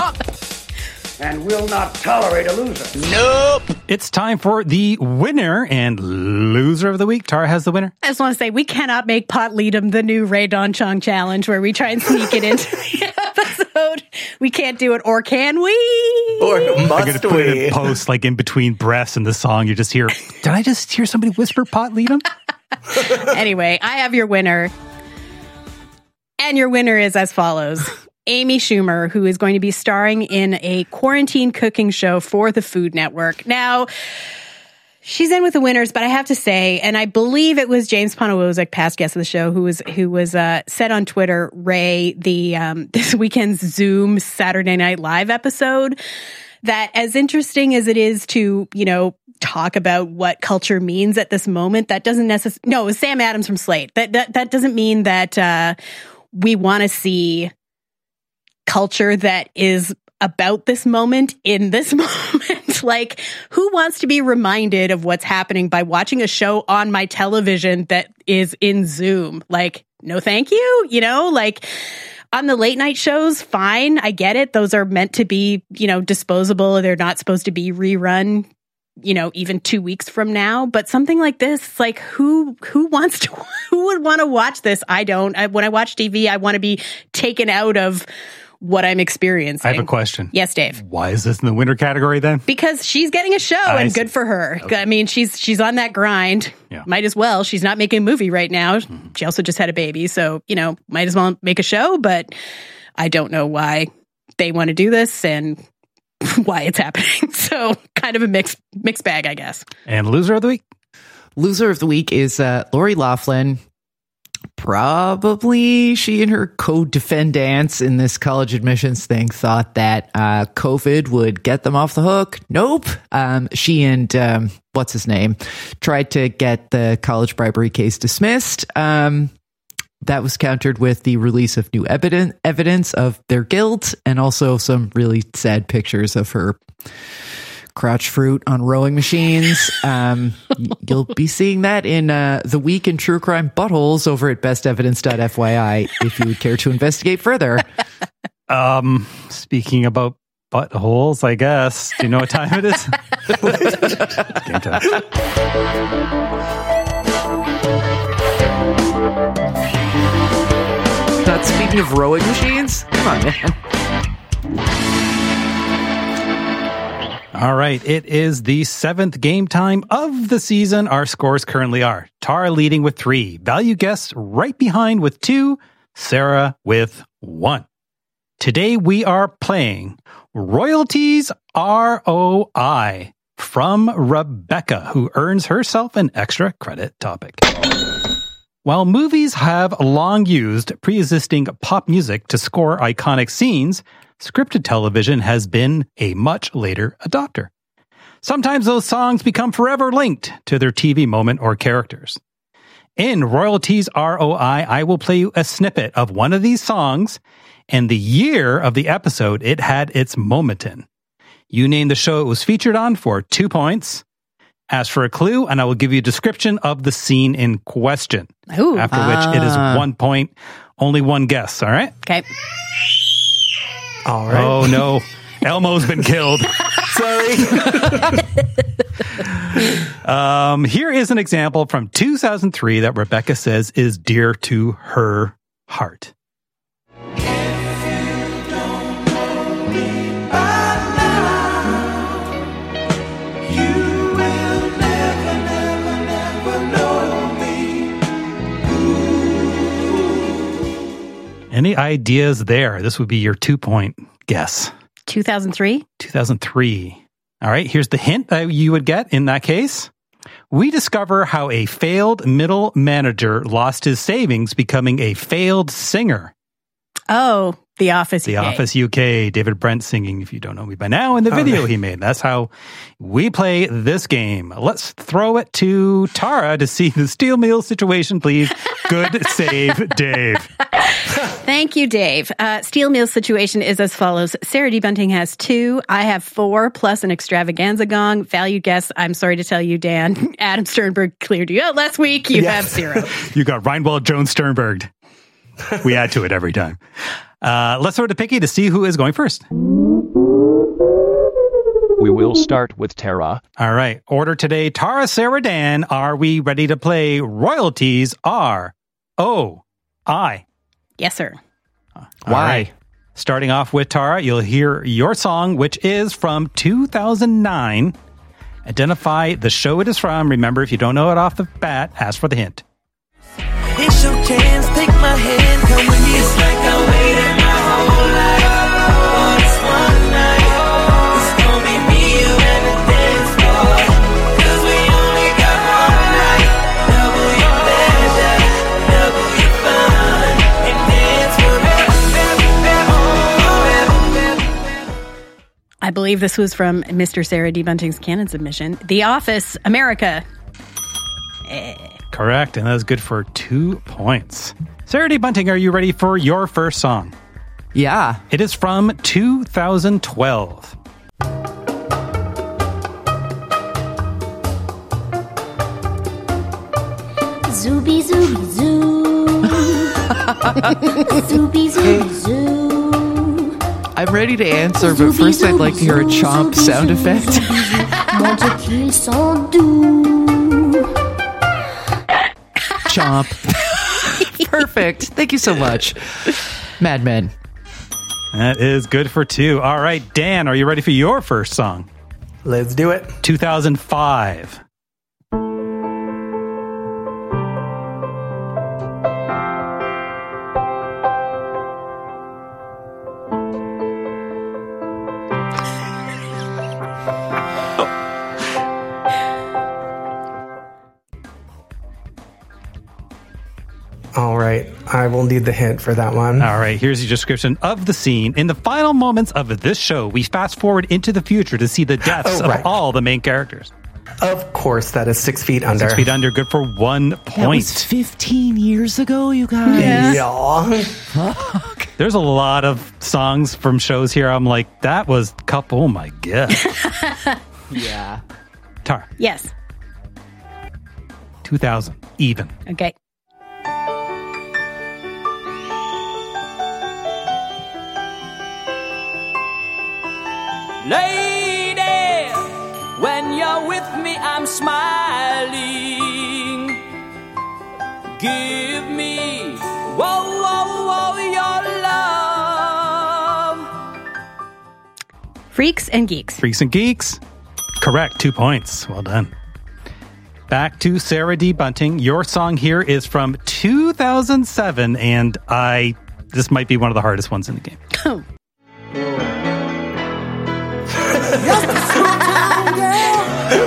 And will not tolerate a loser. Nope. It's time for the winner and loser of the week. Tara has the winner. I just want to say, we cannot make Pot Leadum the new Ray Don Chong challenge where we try and sneak it into the episode. We can't do it, or can we? Or I'm must going to put it in post, like in between breaths in the song. You just hear, did I just hear somebody whisper Pot Leadum? Anyway, I have your winner. And your winner is as follows. Amy Schumer, who is going to be starring in a quarantine cooking show for the Food Network. Now, she's in with the winners, but I have to say, and I believe it was James Poniewozik, past guest of the show, who was said on Twitter, Ray, this weekend's Zoom Saturday Night Live episode, that as interesting as it is to, talk about what culture means at this moment, that doesn't necessarily, no, it was Sam Adams from Slate. That doesn't mean that we want to see culture that is about this moment in this moment. Like, who wants to be reminded of what's happening by watching a show on my television that is in Zoom? Like, no, thank you. Like on the late night shows, fine. I get it. Those are meant to be, disposable. They're not supposed to be rerun, even 2 weeks from now. But something like this, like who would want to watch this? I don't. When I watch TV, I want to be taken out of what I'm experiencing. I have a question. Yes, Dave. Why is this in the winner category then? Because she's getting a show and good for her. Okay. I mean, she's on that grind. Yeah. Might as well. She's not making a movie right now. Mm-hmm. She also just had a baby. So, might as well make a show, but I don't know why they want to do this and why it's happening. So kind of a mixed bag, I guess. And loser of the week? Loser of the week is Lori Loughlin. Probably she and her co-defendants in this college admissions thing thought that COVID would get them off the hook. Nope. She and what's his name tried to get the college bribery case dismissed. That was countered with the release of new evidence of their guilt, and also some really sad pictures of her crotch fruit on rowing machines. You'll be seeing that in the Week in True Crime Buttholes over at bestevidence.fyi if you would care to investigate further. Speaking about buttholes, I guess. Do you know what time it is? Game time. Not speaking of rowing machines? Come on, man. All right, it is the 7th game time of the season. Our scores currently are Tara leading with 3, value guests right behind with 2, Sarah with 1. Today we are playing Royalties ROI from Rebecca, who earns herself an extra credit topic. While movies have long used pre-existing pop music to score iconic scenes, scripted television has been a much later adopter. Sometimes those songs become forever linked to their TV moment or characters. In Royalties ROI, I will play you a snippet of one of these songs and the year of the episode it had its moment in. You name the show it was featured on for 2 points. Ask for a clue, and I will give you a description of the scene in question. Ooh. After which it is 1 point, only one guess, all right? Okay. All right. Oh, no. Elmo's been killed. Sorry. Here is an example from 2003 that Rebecca says is dear to her heart. Any ideas there? This would be your 2-point guess. 2003? 2003. All right, here's the hint that you would get in that case. We discover how a failed middle manager lost his savings becoming a failed singer. Oh, The Office UK. The Office UK. David Brent singing, if you don't know me by now, in the video he made. That's how we play this game. Let's throw it to Tara to see the steel meal situation, please. Good save, Dave. Thank you, Dave. Steel meal situation is as follows. Sarah D. Bunting has 2. I have 4 plus an extravaganza gong. Value guess, I'm sorry to tell you, Dan. Adam Sternberg cleared you out last week. You have 0. You got Reinwald Jones Sternberg. We add to it every time. Let's throw to Picky to see who is going first. We will start with Tara. All right. Order today. Tara, Sarah, Dan. Are we ready to play Royalties R-O-I? Yes, sir. Why? Right. Starting off with Tara, you'll hear your song, which is from 2009. Identify the show it is from. Remember, if you don't know it off the bat, ask for the hint. It's your chance, take my hand, come with me. It's like I waited my whole life for this one night. It's gonna be me, you, and the dance floor. 'Cause we only got one night. Double your pleasure, double your fun, and dance forever. I believe this was from Mr. Sarah D. Bunting's canon submission. The Office, America. Correct, and that is good for 2 points. Sarah D. Bunting, are you ready for your first song? Yeah. It is from 2012. Zooby zooby zoo. Zooby zooby zoo. I'm ready to answer, but first I'd like to hear a chomp sound effect. Chomp. Perfect. Thank you so much. Mad Men. That is good for 2. All right, Dan, are you ready for your first song? Let's do it. 2005. All right. I will need the hint for that one. All right. Here's your description of the scene. In the final moments of this show, we fast forward into the future to see the deaths of all the main characters. Of course, that is 6 Feet Under. 6 Feet Under, good for 1 point. That was 15 years ago, you guys. Yeah. Fuck. There's a lot of songs from shows here. I'm like, that was couple. Oh my God. Yeah. Tar. Yes. 2000. Even. Okay. Lady, when you're with me, I'm smiling. Give me, whoa, whoa, whoa, your love. Freaks and Geeks. Freaks and Geeks. Correct. 2 points. Well done. Back to Sarah D. Bunting. Your song here is from 2007, and this might be one of the hardest ones in the game. Just a small town girl,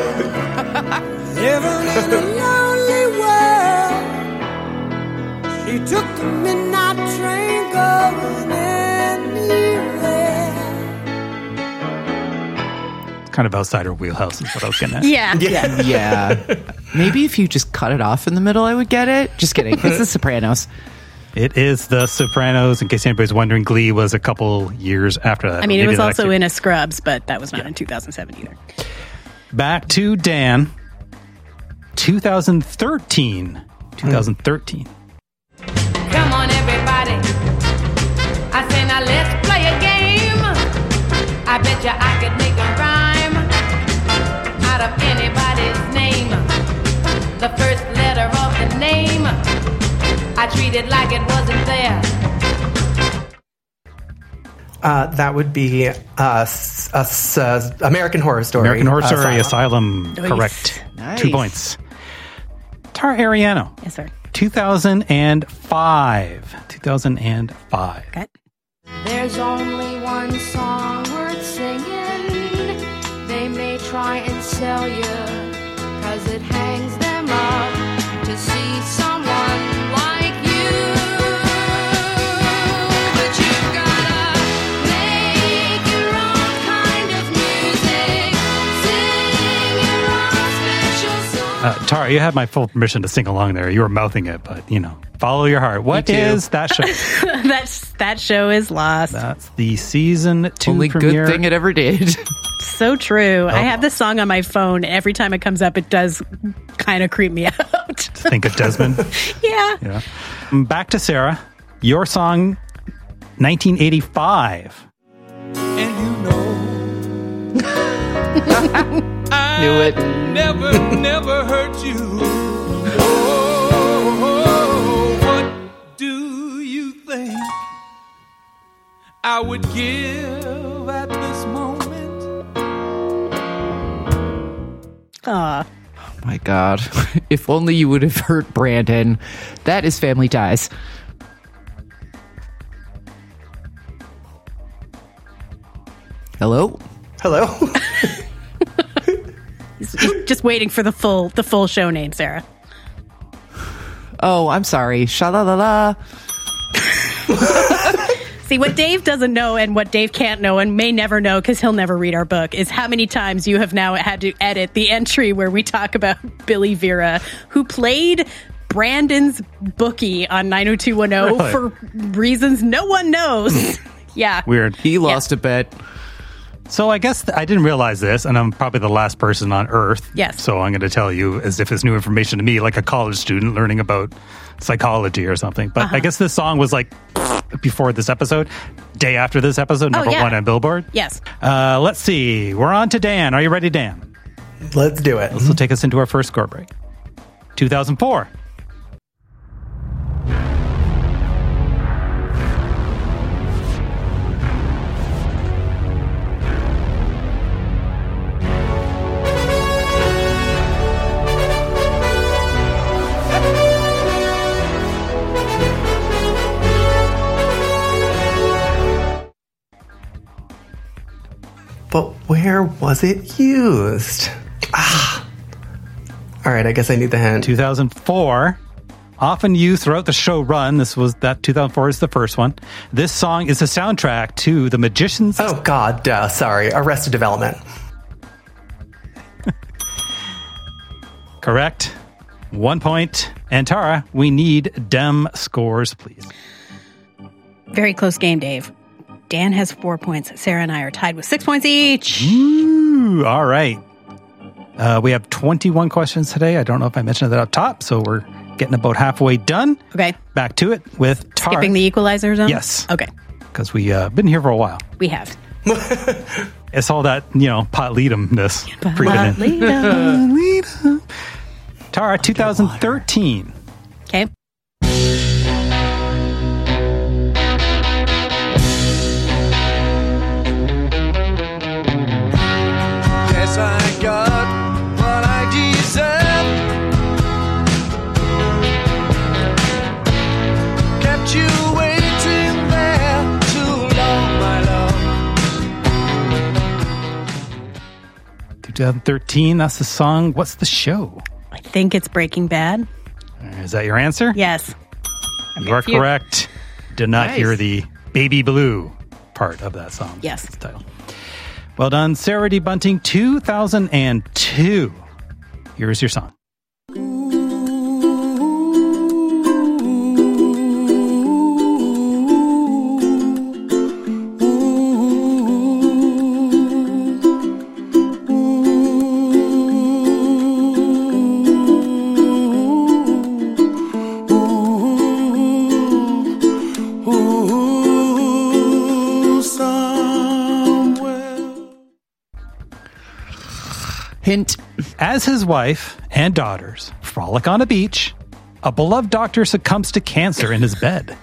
living in a lonely world. She took the midnight train going anywhere. It's kind of outside her wheelhouse is what I was getting at. Yeah. Maybe if you just cut it off in the middle, I would get it. Just kidding. It's The Sopranos. It is The Sopranos. In case anybody's wondering, Glee was a couple years after that. I mean, it was also in a Scrubs, but that was not in 2007 either. Back to Dan. 2013. 2013. Come on, everybody. I say, now let's play a game. I bet you I could make a rhyme out of anybody's name. The first letter of the name, I treat it like it wasn't there. That would be American Horror Story. American Horror Story Asylum. Correct. Nice. 2 points. Tara Ariano. Yes, sir. 2005. 2005. Okay. There's only one song worth singing. They may try and sell you, 'cause it hangs them up to see someone like you. But you gotta make your own kind of music, sing your own special song. Tara, you had my full permission to sing along there. You were mouthing it, but, follow your heart. What is that show? That show is Lost. That's the season 2 Only premiere. good thing it ever did. So true. I have this song on my phone, and every time it comes up, it does kind of creep me out. Think of Desmond. Yeah. Back to Sarah. Your song, 1985. And you know, Knew it. Never hurt you. Oh, what do you think I would give at this moment? Aw. Oh my God. If only you would have heard Brandon. That is Family Ties. Hello? Hello? He's just waiting for the full show name, Sarah. Oh, I'm sorry. Sha-la-la-la. See, what Dave doesn't know and what Dave can't know and may never know because he'll never read our book is how many times you have now had to edit the entry where we talk about Billy Vera, who played Brandon's bookie on 90210 Really? for reasons no one knows. Yeah. Weird. He lost a bet. So I guess I didn't realize this, and I'm probably the last person on Earth. Yes. So I'm going to tell you as if it's new information to me, like a college student learning about psychology or something. But I guess this song was like before this episode, day after this episode, number one on Billboard. Yes. Let's see. We're on to Dan. Are you ready, Dan? Let's do it. This will take us into our first score break. 2004. But where was it used? All right, I guess I need the hint. 2004. Often used throughout the show run. 2004 is the first one. This song is the soundtrack to The Magician's... Oh, God, duh. Sorry. Arrested Development. Correct. 1 point. And Tara, we need dem scores, please. Very close game, Dave. Dan has 4 points. Sarah and I are tied with 6 points each. Ooh, all right. We have 21 questions today. I don't know if I mentioned that up top, so we're getting about halfway done. Okay. Back to it with Tara. Skipping the equalizer zone? Yes. Okay. Because we've been here for a while. We have. It's all that, pot leadum-ness. Pot leadum. Tara, 2013. Okay. Yes, I got what I deserve. Kept you waiting there too long, my love. 2013, that's the song. What's the show? I think it's Breaking Bad. Is that your answer? Yes. You are correct. Did not hear the Baby Blue part of that song. Yes. That's the title. Well done, Sarah D. Bunting, 2002. Here's your song. Hint. As his wife and daughters frolic on a beach, a beloved doctor succumbs to cancer in his bed.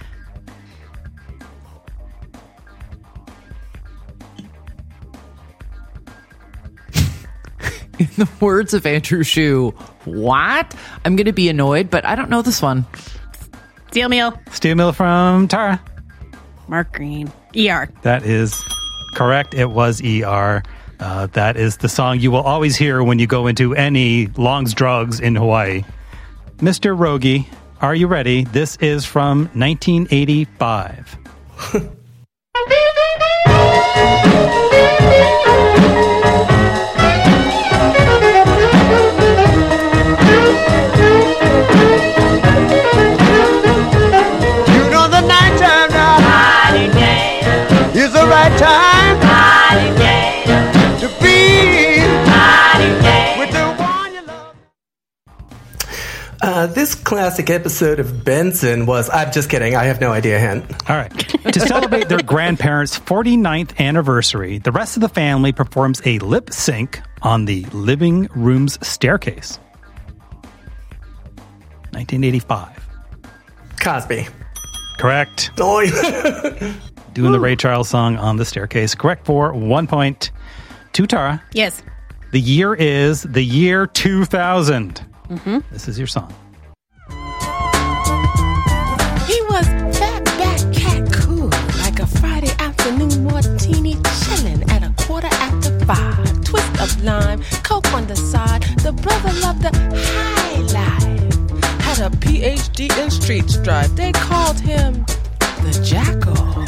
In the words of Andrew Shue, what? I'm going to be annoyed, but I don't know this one. Steel Meal. Steel Meal from Tara. Mark Green. ER. That is correct. It was ER. That is the song you will always hear when you go into any Long's Drugs in Hawaii. Mr. Rogie, are you ready? This is from 1985. You know the night time now is the right time to be with the one you love. This classic episode of Benson was... I'm just kidding. I have no idea, hint. All right. To celebrate their grandparents' 49th anniversary, the rest of the family performs a lip sync on the living room's staircase. 1985. Cosby. Correct. Oh. Doing the Ray Charles song on the staircase. Correct for 1 point. To Tara. Yes. The year is the year 2000. Mm-hmm. This is your song. He was fat cat cool, like a Friday afternoon martini, chilling at 5:15. Twist of lime, coke on the side. The brother loved the high life. Had a PhD in street strife. They called him the Jackal.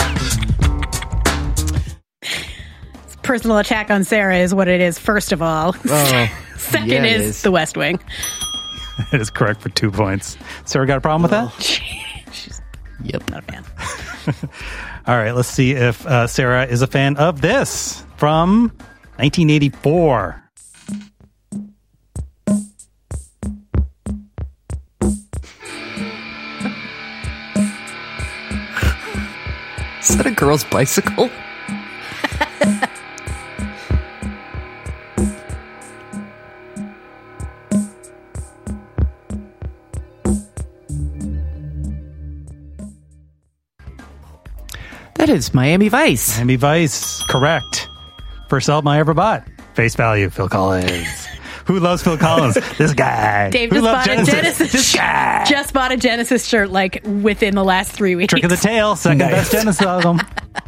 Personal attack on Sarah is what it is, first of all. Oh, Second is The West Wing. That is correct for 2 points. Sarah got a problem with that? She's not a fan. All right, let's see if Sarah is a fan of this from 1984. Is that a girl's bicycle? That is Miami Vice. Miami Vice, correct. First album I ever bought. Face value, Phil Collins. Who loves Phil Collins? This guy. Dave Who just loves bought a Genesis. This guy. Just bought a Genesis shirt like within the last 3 weeks. Trick of the Tail, second best Genesis album.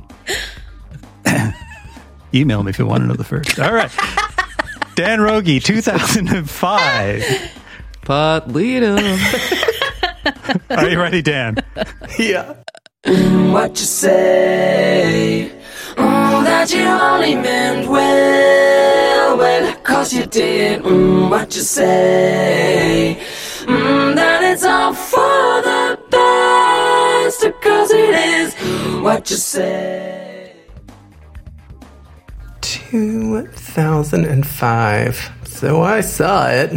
Email me if you want to know the first. All right. Dan Rogie, 2005. Patlito. Are you ready, Dan? Yeah. What you say? That you only meant well, cause you did. What you say? That it's all for the best, cause it is. What you say? 2005. So I saw it.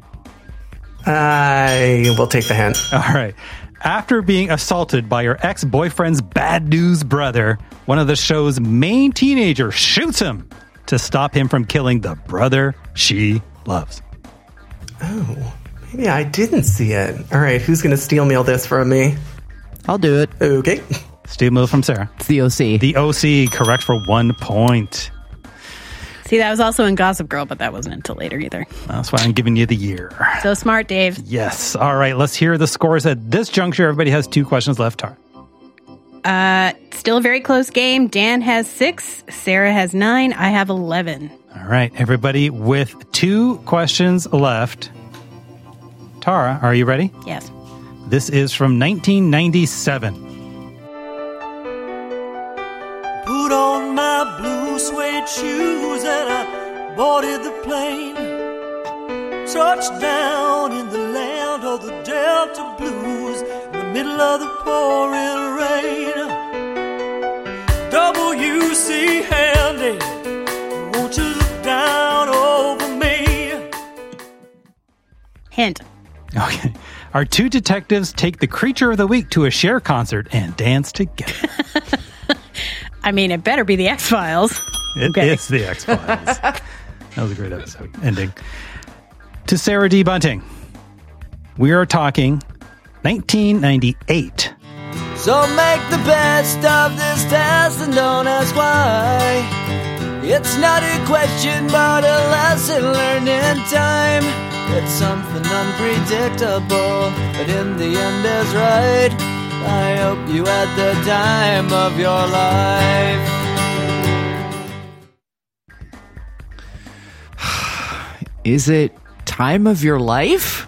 I will take the hint. All right. After being assaulted by her ex-boyfriend's bad news brother, one of the show's main teenagers shoots him to stop him from killing the brother she loves. Oh, maybe I didn't see it. All right, who's going to steel meal this from me? I'll do it. Okay. Steel meal from Sarah. It's the OC. The OC, correct for 1 point. See, that was also in Gossip Girl, but that wasn't until later either. That's why I'm giving you the year. So smart, Dave. Yes. All right, let's hear the scores at this juncture. Everybody has 2 questions left. Tara. Still a very close game. Dan has 6. Sarah has 9. I have 11. All right, everybody with 2 questions left. Tara, are you ready? Yes. This is from 1997. Put on my blue suede shoes and I boarded the plane. Touchdown in the land of the Delta Blues, in the middle of the pouring rain. W.C. Handy, won't you look down over me? Hint. Okay. Our 2 detectives take the creature of the week to a Cher concert and dance together. I mean, it better be the X-Files. It is the X-Files. That was a great episode ending. To Sarah D. Bunting, we are talking 1998. So make the best of this test and don't ask why. It's not a question but a lesson learned in time. It's something unpredictable, but in the end is right. I hope you had the time of your life. Is it time of your life?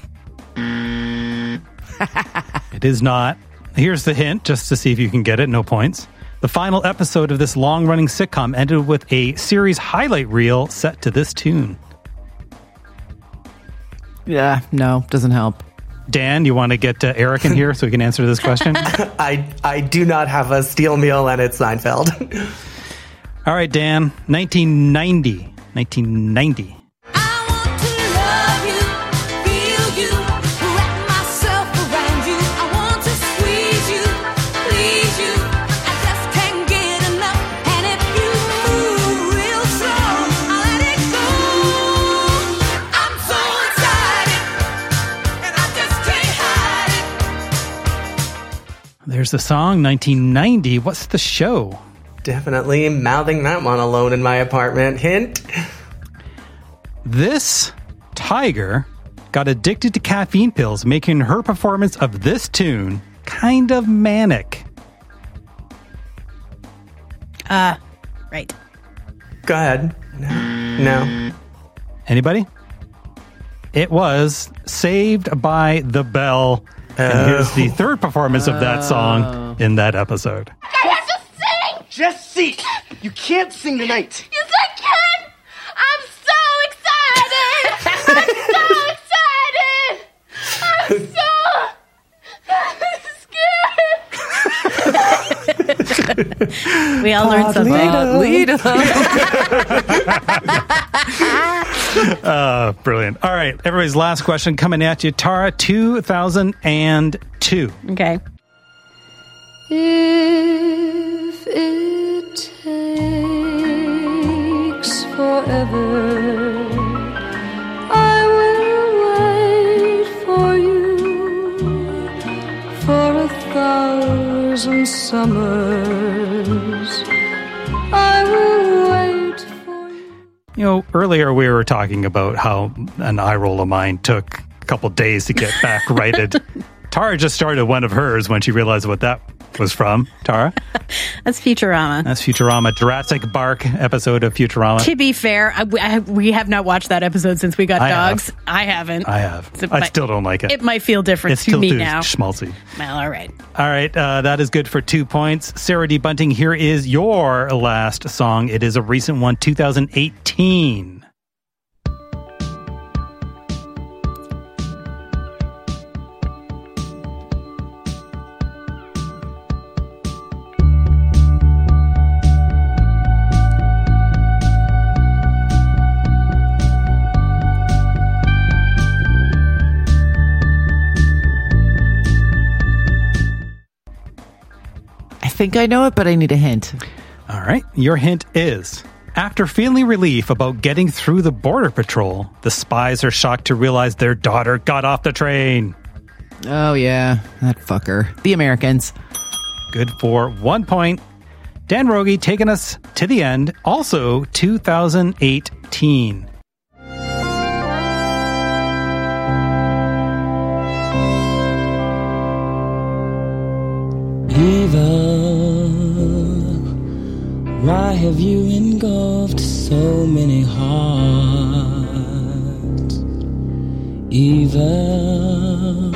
It is not. Here's the hint, just to see if you can get it. No points. The final episode of this long-running sitcom ended with a series highlight reel set to this tune. Yeah, no, doesn't help. Dan, you want to get Eric in here so we can answer this question? I do not have a steel meal and it's Seinfeld. All right, Dan. 1990. There's the song, 1990. What's the show? Definitely mouthing that one alone in my apartment. Hint. This tiger got addicted to caffeine pills, making her performance of this tune kind of manic. Right. Go ahead. No. Anybody? It was Saved by the Bell. And here's the third performance of that song in that episode. I have to sing! Jesse, you can't sing tonight. Yes, I can! I'm so excited! I'm so scared! We all learned something. Brilliant. All right, everybody's last question coming at you. Tara, 2002. Okay. If it takes forever, I will wait for you for 1,000 summers. I will wait for you. You know, earlier we were talking about how an eye roll of mine took a couple days to get back righted. Tara just started one of hers when she realized what that was from. Tara? That's Futurama. That's Futurama. Jurassic Bark episode of Futurama. To be fair, we have not watched that episode since we got dogs. I have. I still don't like it. It might feel different it's to still me too now. Schmaltzy. Well, all right. All right. That is good for 2 points. Sarah D. Bunting, here is your last song. It is a recent one, 2018. I think I know it, but I need a hint. All right. Your hint is, after feeling relief about getting through the border patrol, the spies are shocked to realize their daughter got off the train. Oh, yeah. That fucker. The Americans. Good for 1 point. Dan Rogie taking us to the end. Also, 2018. Eva, why have you engulfed so many hearts? Eva,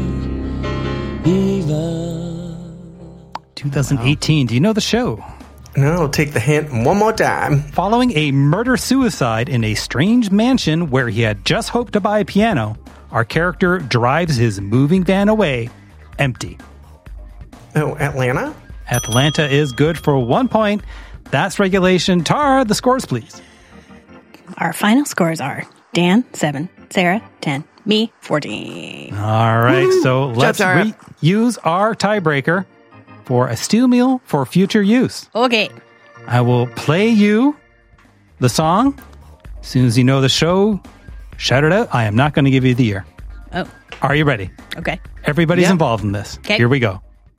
2018. Do you know the show? No, take the hint one more time. Following a murder-suicide in a strange mansion where he had just hoped to buy a piano, our character drives his moving van away empty. Oh, Atlanta? Atlanta is good for 1 point. That's regulation. Tara, the scores, please. Our final scores are Dan, 7, Sarah, 10, me, 14. All right, so let's use our tiebreaker for a steel meal for future use. Okay. I will play you the song. As soon as you know the show, shout it out. I am not going to give you the year. Oh. Are you ready? Okay. Everybody's involved in this. Okay. Here we go.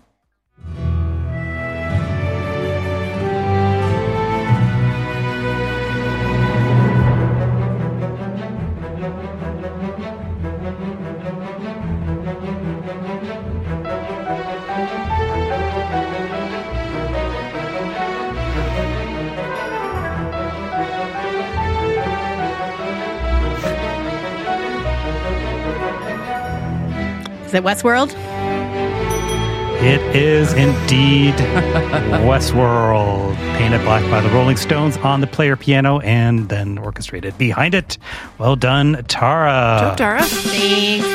Is it Westworld? It is indeed Westworld. Painted black by the Rolling Stones on the player piano and then orchestrated behind it. Well done, Tara. Good job, Tara. Thanks.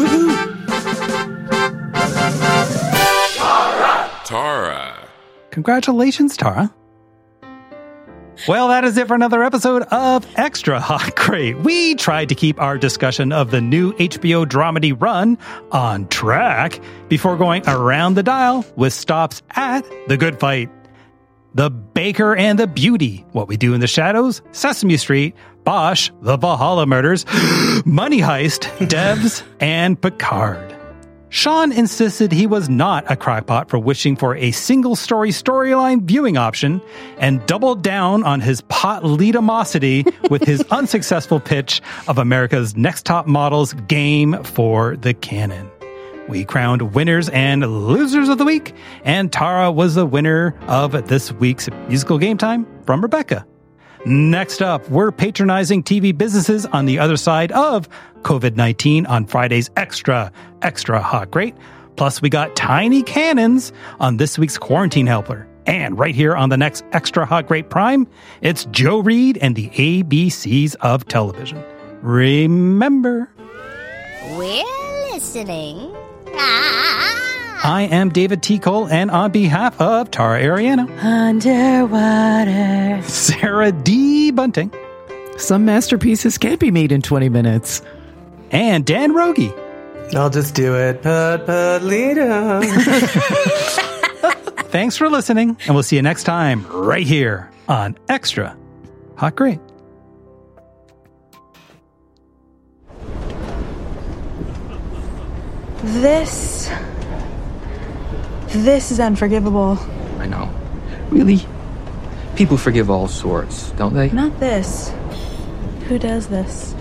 Tara. Congratulations, Tara. Well, that is it for another episode of Extra Hot Crate. We tried to keep our discussion of the new HBO dramedy Run on track before going around the dial with stops at The Good Fight, The Baker and the Beauty, What We Do in the Shadows, Sesame Street, Bosch, The Valhalla Murders, Money Heist, Devs, and Picard. Sean insisted he was not a crackpot for wishing for a single-story storyline viewing option and doubled down on his pot leadomosity with his unsuccessful pitch of America's Next Top Model's game for the canon. We crowned winners and losers of the week, and Tara was the winner of this week's Musical Game Time from Rebecca. Next up, we're patronizing TV businesses on the other side of COVID-19 on Friday's Extra Hot Great. Plus, we got tiny cannons on this week's Quarantine Helper. And right here on the next Extra Hot Great Prime, it's Joe Reed and the ABCs of television. Remember, We're listening. I am David T. Cole, and on behalf of Tara Ariano, Underwater, Sarah D. Bunting, some masterpieces can't be made in 20 minutes, and Dan Rogie. I'll just do it. Lita. Thanks for listening, and we'll see you next time right here on Extra Hot Great. This is unforgivable. I know. Really? People forgive all sorts, don't they? Not this. Who does this?